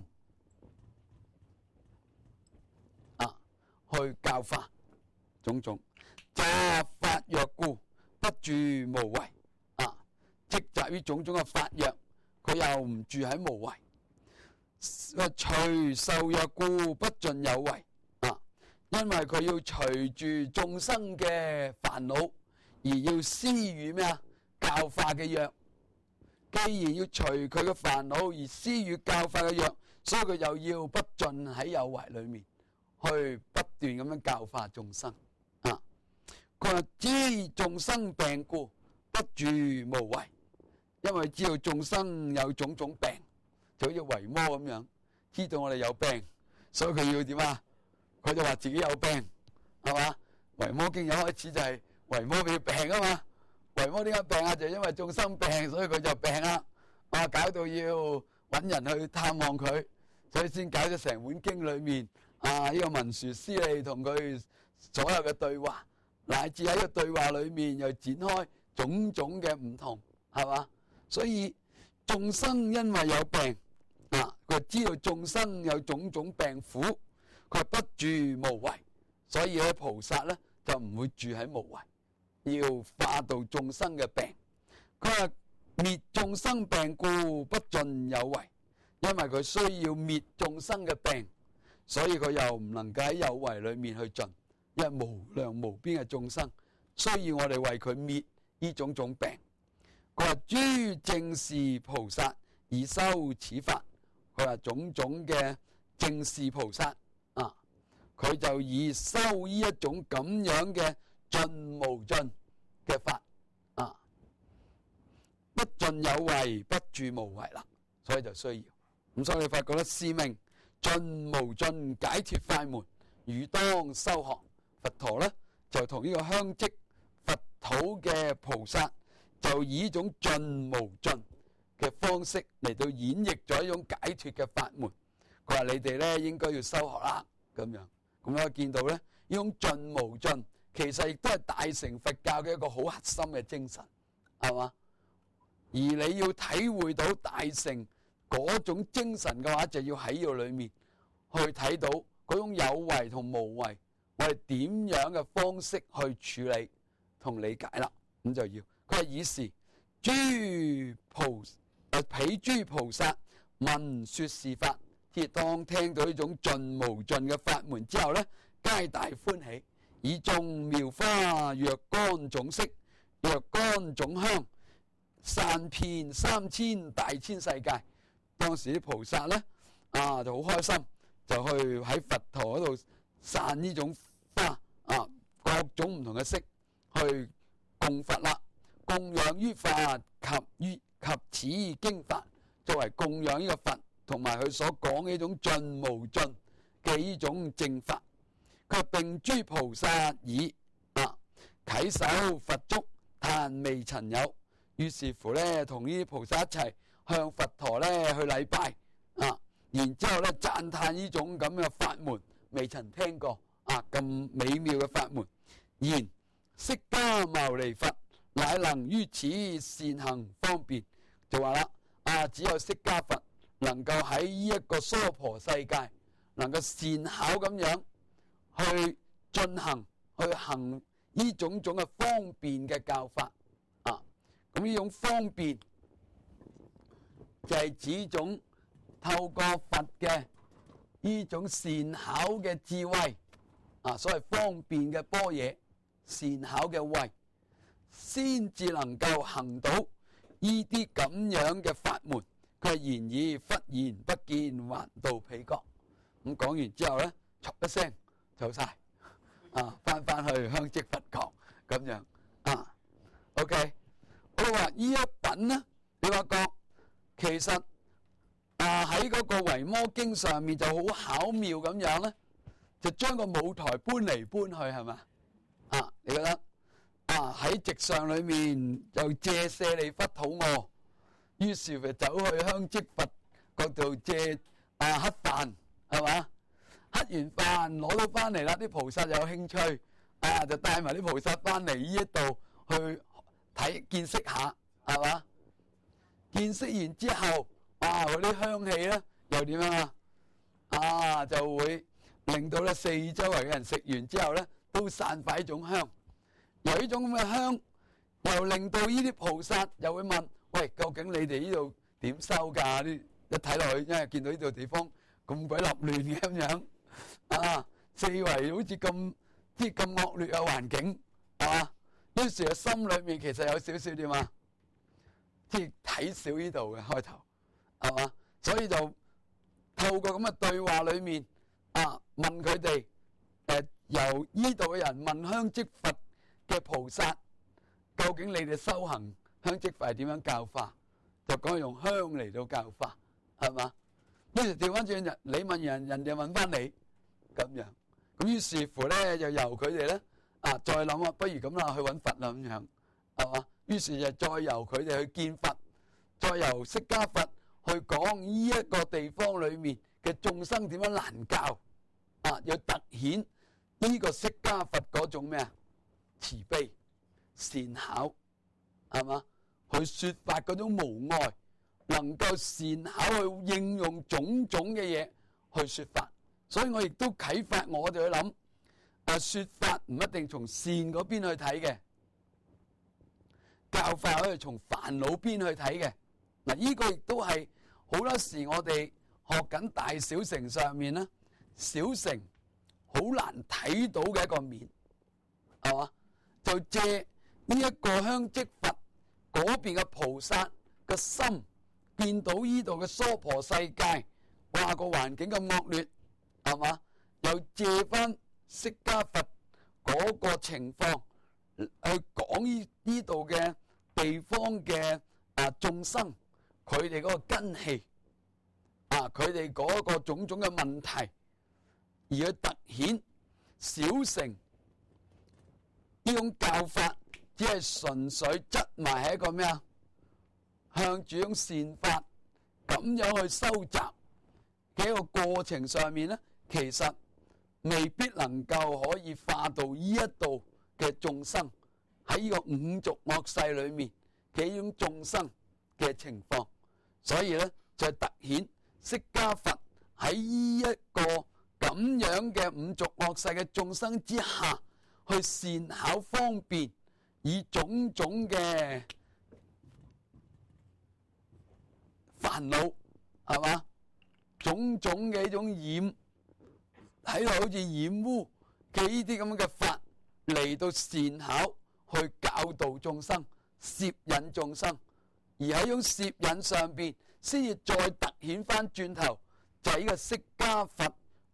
啊，去教化種種。詐法藥故不住無為啊，積集於種種嘅法藥，佢又唔住喺無為。隨受藥故不盡有為啊，因為佢要隨住眾生嘅煩惱而要施予咩啊？教化嘅藥。既然要隨佢嘅煩惱而施予教化嘅藥，所以佢又要不盡喺有為裏面去不斷咁樣教化眾生啊。佢話知眾生病故不住無為，因為知道眾生有種種病，就好似維摩咁樣，知道我哋有病，所以佢要點啊？佢就話自己有病，係嘛？維摩經一開始就係維摩佢病啊嘛。維摩點解病啊？就因為眾生病，所以佢就病啦。啊，搞到要揾人去探望佢，所以先搞咗成本經裏面啊，呢個文殊師利同佢所有嘅對話，乃至喺個對話裏面又展開種種嘅唔同，係嘛？所以眾生因為有病啊，佢知道眾生有種種病苦，佢不住無為，所以咧菩薩咧就唔會住喺無為，要化度眾生嘅病。佢話滅眾生病故不盡有為，因為佢需要滅眾生嘅病，所以佢又唔能夠喺有為裏面去盡，因為無量無邊嘅眾生需要我哋為佢滅呢種種病。佢話諸正士菩薩而修此法，佢話種種嘅正士菩薩啊，佢就以修呢一種咁樣嘅盡無盡嘅法啊，不盡有為，不住無為啦，所以就需要。咁所以你發覺咧，是名盡無盡解脫法門，汝當修學。佛陀咧就同呢個香積佛土嘅菩薩，就以呢種盡無盡嘅方式嚟到演繹咗一種解脫嘅法門。佢話你哋咧應該要修學啦，咁樣。咁我見到咧呢種盡無盡，其實亦都係大乘佛教嘅一個好核心嘅精神，係嘛？而你要體會到大乘嗰種精神嘅話，就要喺呢個裏面去睇到嗰種有為同無為，我哋點樣嘅方式去處理同理解啦。咁就要佢係以是諸菩誒彼諸菩薩聞說是法，即係當聽到呢種盡無盡嘅法門之後咧，皆大歡喜，以種妙花若干種色，若干種香，散遍三千大千世界。當時啲菩薩咧啊就好開心， 就去喺佛陀嗰度散呢種花啊，各種唔同嘅色去供佛啦，供養於佛及於及此經法，作為供養呢個佛同埋佢所講嘅呢種盡無盡嘅呢種正法。佢並諸菩薩已啊稽首佛足，但未曾有。於是乎咧，同呢啲菩薩一齊向佛陀咧去禮拜啊，然之後咧讚歎呢種咁嘅法門，未曾聽過啊咁美妙嘅法門。然釋迦牟尼佛乃能於此善行方便，就話啦啊，只有釋迦佛能夠喺呢一個娑婆世界，能夠善巧咁樣去進行去行呢種種嘅方便嘅教法啊。咁呢種方便就係指種透過佛嘅呢種善巧嘅智慧啊，所謂方便嘅般若善巧嘅慧，先至能夠行到呢啲咁樣嘅法門。佢言而忽然不見，還道彼國。咁講完之後咧，唰一聲走晒啊，翻翻去香積佛國咁樣啊。OK， 我話呢一品咧，你發覺其實啊喺嗰個維摩經上面就好巧妙咁樣咧，就將個舞台搬嚟搬去，係嘛啊？你覺得啊喺直上裏面就借舍利弗肚餓，於是就走去香積佛嗰度借啊乞飯，係嘛？乞完飯攞到翻嚟啦，啲菩薩有興趣啊，就帶埋啲菩薩翻嚟呢一度去睇見識下，係嘛？見識完之後，啊嗰啲香氣咧又點樣啊？啊就會令到咧四周圍嘅人食完之後咧都散發一種香，由呢種咁嘅香，又令到呢啲菩薩又會問：喂，究竟你哋呢度點收㗎？啲一睇落去，因為見到呢度地方咁鬼立亂嘅咁樣。啊！四圍好似咁啲咁惡劣嘅環境，係嘛？於是啊，心裏面其實有少少點啊，即係睇少呢度嘅開頭，係嘛？所以就透過咁嘅對話裏面啊，問佢哋誒由呢度嘅人問香積佛嘅菩薩，究竟你哋修行香積佛係點樣教法？就講用香嚟到教法，係嘛？於是調翻轉人，你問人，人哋問翻你。咁樣，咁於是乎咧，就由佢哋咧啊，再諗啊，不如咁啦，去揾佛啦咁樣，係嘛？於是就再由佢哋去見佛，再由釋迦佛去講呢一個地方裏面嘅眾生點樣難教啊，要突顯呢個釋迦佛嗰種咩啊慈悲善巧，係嘛？去説法嗰種無礙，能夠善巧去應用種種嘅嘢去説法。所以我亦都啟發我哋去諗，啊説法唔一定從善嗰邊去睇嘅，教法可以從煩惱邊去睇嘅。嗱，呢個亦都係好多時我哋學緊大小乘上面咧，小乘好難睇到嘅一個面，係嘛？就借呢一個香積佛嗰邊嘅菩薩嘅心，見到呢度嘅娑婆世界，哇個環境咁惡劣。係嘛？又借翻釋迦佛嗰個情況去講呢呢度嘅地方嘅啊眾生，佢哋嗰個根器啊，佢哋嗰個種種嘅問題，而去突顯小乘呢種教法，只係純粹執埋喺一個咩啊？向住種善法咁樣去收集嘅一個過程上面咧。其實未必能夠可以化到呢一度嘅眾生喺呢個五濁惡世裏面嘅呢種眾生嘅情況，所以咧就突顯釋迦佛喺呢一個咁樣嘅五濁惡世嘅眾生之下，去善巧方便，以種種嘅煩惱係嘛，種種嘅呢種染。睇落好似染污嘅呢啲咁嘅法嚟到善巧去教導眾生、攝引眾生，而喺種攝引上邊，先至再突顯翻轉頭，就係呢個釋迦佛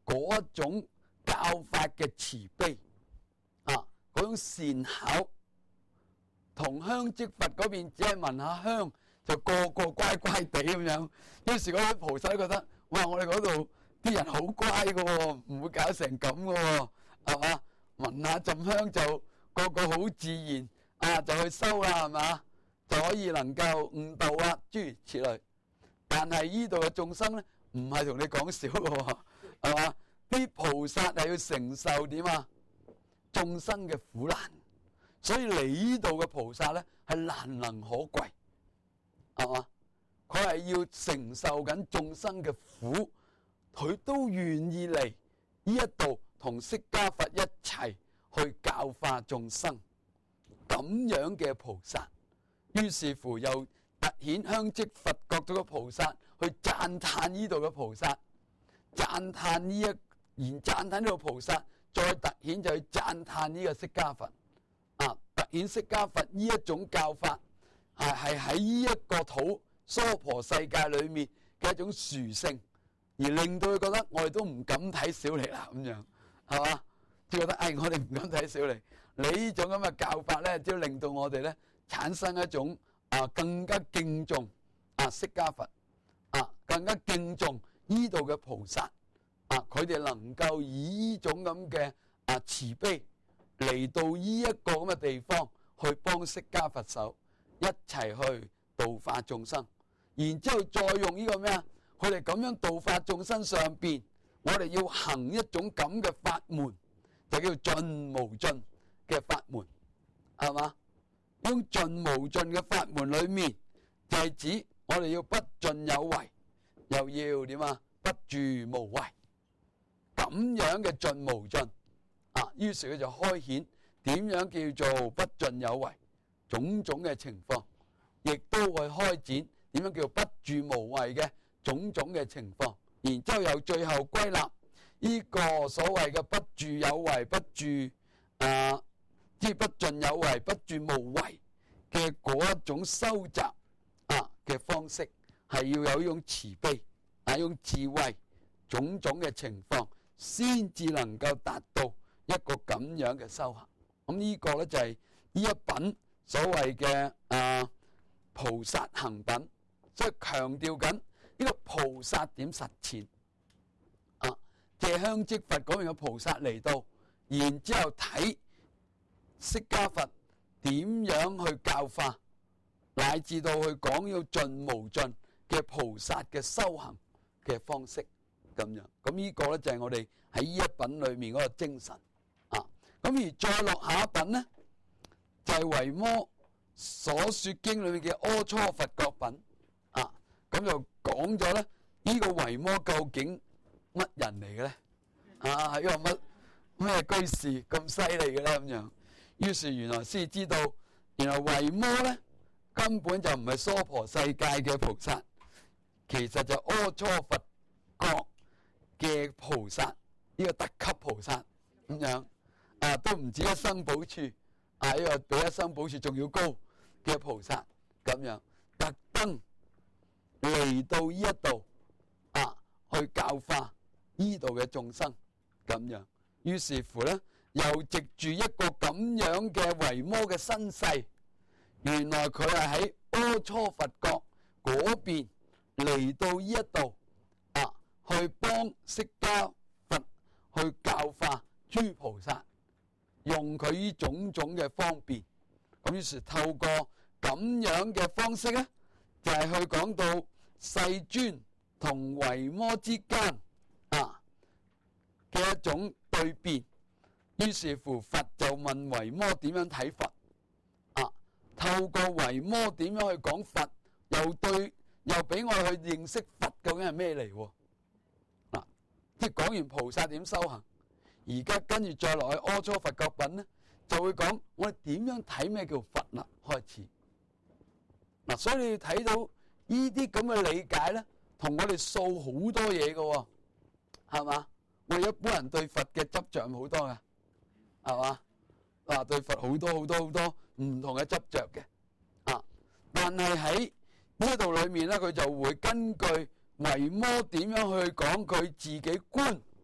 嗰一種教法嘅慈悲啊，嗰種善巧，同香積佛嗰邊只係聞下香就個個乖乖地咁樣。於是嗰啲菩薩都覺得，哇！我哋嗰度啲人好乖㗎喎，唔會搞成咁㗎喎，係嘛？聞下陣香就個個好自然啊，就去修啦，係嘛？就可以能夠悟道啦，諸如此類。但係呢度嘅眾生咧，唔係同你講笑嘅喎，係嘛？啲菩薩係要承受點啊？眾生嘅苦難，所以你呢度嘅菩薩咧係難能可貴，係嘛？佢係要承受緊眾生嘅苦，佢都願意嚟呢一度同釋迦佛一齊去教化眾生，咁樣嘅菩薩。於是乎又突顯香積佛國度嘅菩薩去讚歎呢度嘅菩薩，讚歎呢一然讚歎呢個菩薩，再突顯就去讚歎呢個釋迦佛啊！突顯釋迦佛呢一種教法係係喺呢一個土娑婆世界裏面嘅一種殊勝，而令到佢覺得我哋都唔敢睇小你啦，咁樣係嘛？即係覺得唉，我哋唔敢睇小你，你呢種咁嘅教法咧，只要令到我哋咧產生一種啊更加敬重啊釋迦佛啊，更加敬重呢度嘅菩薩啊，佢哋能夠以呢種咁嘅啊慈悲嚟到呢一個咁嘅地方去幫釋迦佛手一齊去度化眾生，然之後再用呢個咩啊？佢哋咁樣度化眾生上邊，我哋要行一種咁嘅法門，就叫盡無盡嘅法門，係嘛？用盡無盡嘅法門裏面，就係指我哋要不盡有為，又要點啊？不住無為，咁樣嘅盡無盡啊！於是佢就開顯點樣叫做不盡有為，種種嘅情況，亦都會開展點樣叫不住無為嘅種種嘅情況，然之後又最後歸納呢個所謂嘅不住有為、不住啊。即不盡有為、不住無為嘅嗰一種修習啊嘅方式，係要有一種慈悲啊，用智慧種種嘅情況，先至能夠達到一個咁樣嘅修行。咁呢個咧就係呢一品所謂嘅啊菩薩行品，所以強調緊呢個菩薩點實踐啊，借香積佛嗰邊嘅菩薩嚟到，然之後睇釋迦佛點樣去教化，乃至到去講要盡無盡嘅菩薩嘅修行嘅方式咁樣。咁呢個咧就係我哋喺呢一品裏面嗰個精神啊。咁而再落下一品呢，就係維摩所說經裏面嘅阿閦佛國品啊。咁就講咗咧，呢個維摩究竟乜人嚟嘅咧？啊，係一個乜咩居士咁犀利嘅咧？咁樣。於是原來先知道，原來維摩咧根本就唔係娑婆世界嘅菩薩，其實就阿閦佛國嘅菩薩，呢個特級菩薩咁樣啊，都唔止一生補處啊，呢個比一生補處仲要高嘅菩薩咁樣，特登嚟到呢一度啊，去教化呢度嘅眾生咁樣。於是乎咧，又藉住一個咁樣嘅維摩嘅身世，原來佢係喺阿閦佛國嗰邊嚟到呢一度啊，去幫釋迦佛去教化諸菩薩，用佢呢種種嘅方便。咁於是透過咁樣嘅方式咧，就係、是、去講到世尊同維摩之間啊嘅一種對辯。於是乎，佛就問維摩點樣睇佛啊？透過維摩點樣去講佛，又對又俾我去認識佛究竟係咩嚟喎？嗱，即係講完菩薩點修行，而家跟住再落去阿閦佛國品咧，就會講我哋點樣睇咩叫佛啦。開始嗱，所以你要睇到呢啲咁嘅理解咧，同我哋掃好多嘢嘅喎，係嘛？我哋一般人對佛嘅執著好多嘅。係嘛？啊，對佛好多好多好多唔同嘅執着嘅啊！但係喺呢度裏面咧，佢就會根據維摩點樣去講佢自己觀呢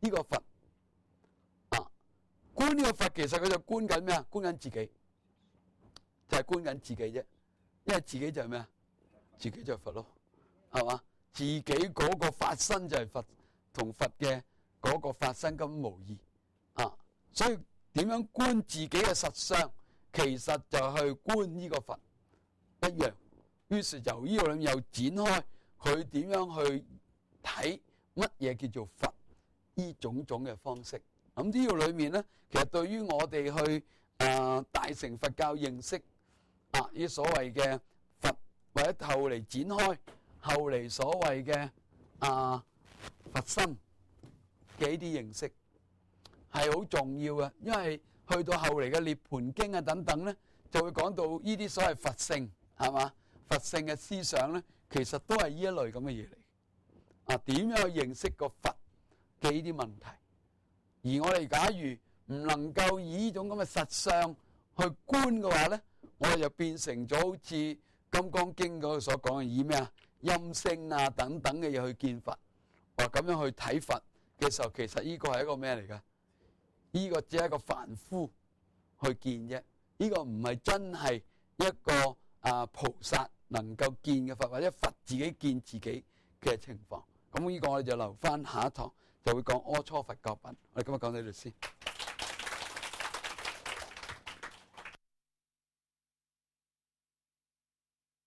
呢個佛啊，觀呢個佛其實佢就觀緊咩啊？觀緊自己，就係觀緊自己啫。因為自己就係咩啊？自己就係佛咯，係嘛？自己嗰個法身就係佛，同佛嘅嗰個法身根本無異啊。所以點樣觀自己嘅實相，其實就去觀呢個佛一樣。於是由呢個裏面又展開佢點樣去睇乜嘢叫做佛呢種種嘅方式。咁呢個裏面咧，其實對於我哋去啊大乘佛教認識啊呢所謂嘅佛，或者後嚟展開後嚟所謂嘅啊佛身嘅呢啲認識係好重要嘅，因為去到後嚟嘅涅槃經啊等等咧，就會講到呢啲所謂佛性係嘛？佛性嘅思想咧，其實都係呢一類咁嘅嘢嚟。啊，點樣去認識個佛嘅呢啲問題？而我哋假如唔能夠以呢種咁嘅實相去觀嘅話咧，我哋就變成咗好似《金剛經》嗰度所講嘅，以咩啊音聲啊等等嘅嘢去見佛，話咁樣去睇佛嘅時候，其實呢個係一個咩嚟㗎？呢個只係一個凡夫去見啫，呢個唔係真係一個啊菩薩能夠見嘅佛，或者佛自己見自己嘅情況。咁呢個我哋就留翻下一堂就會講阿閦佛教品。我哋今日講到呢度先。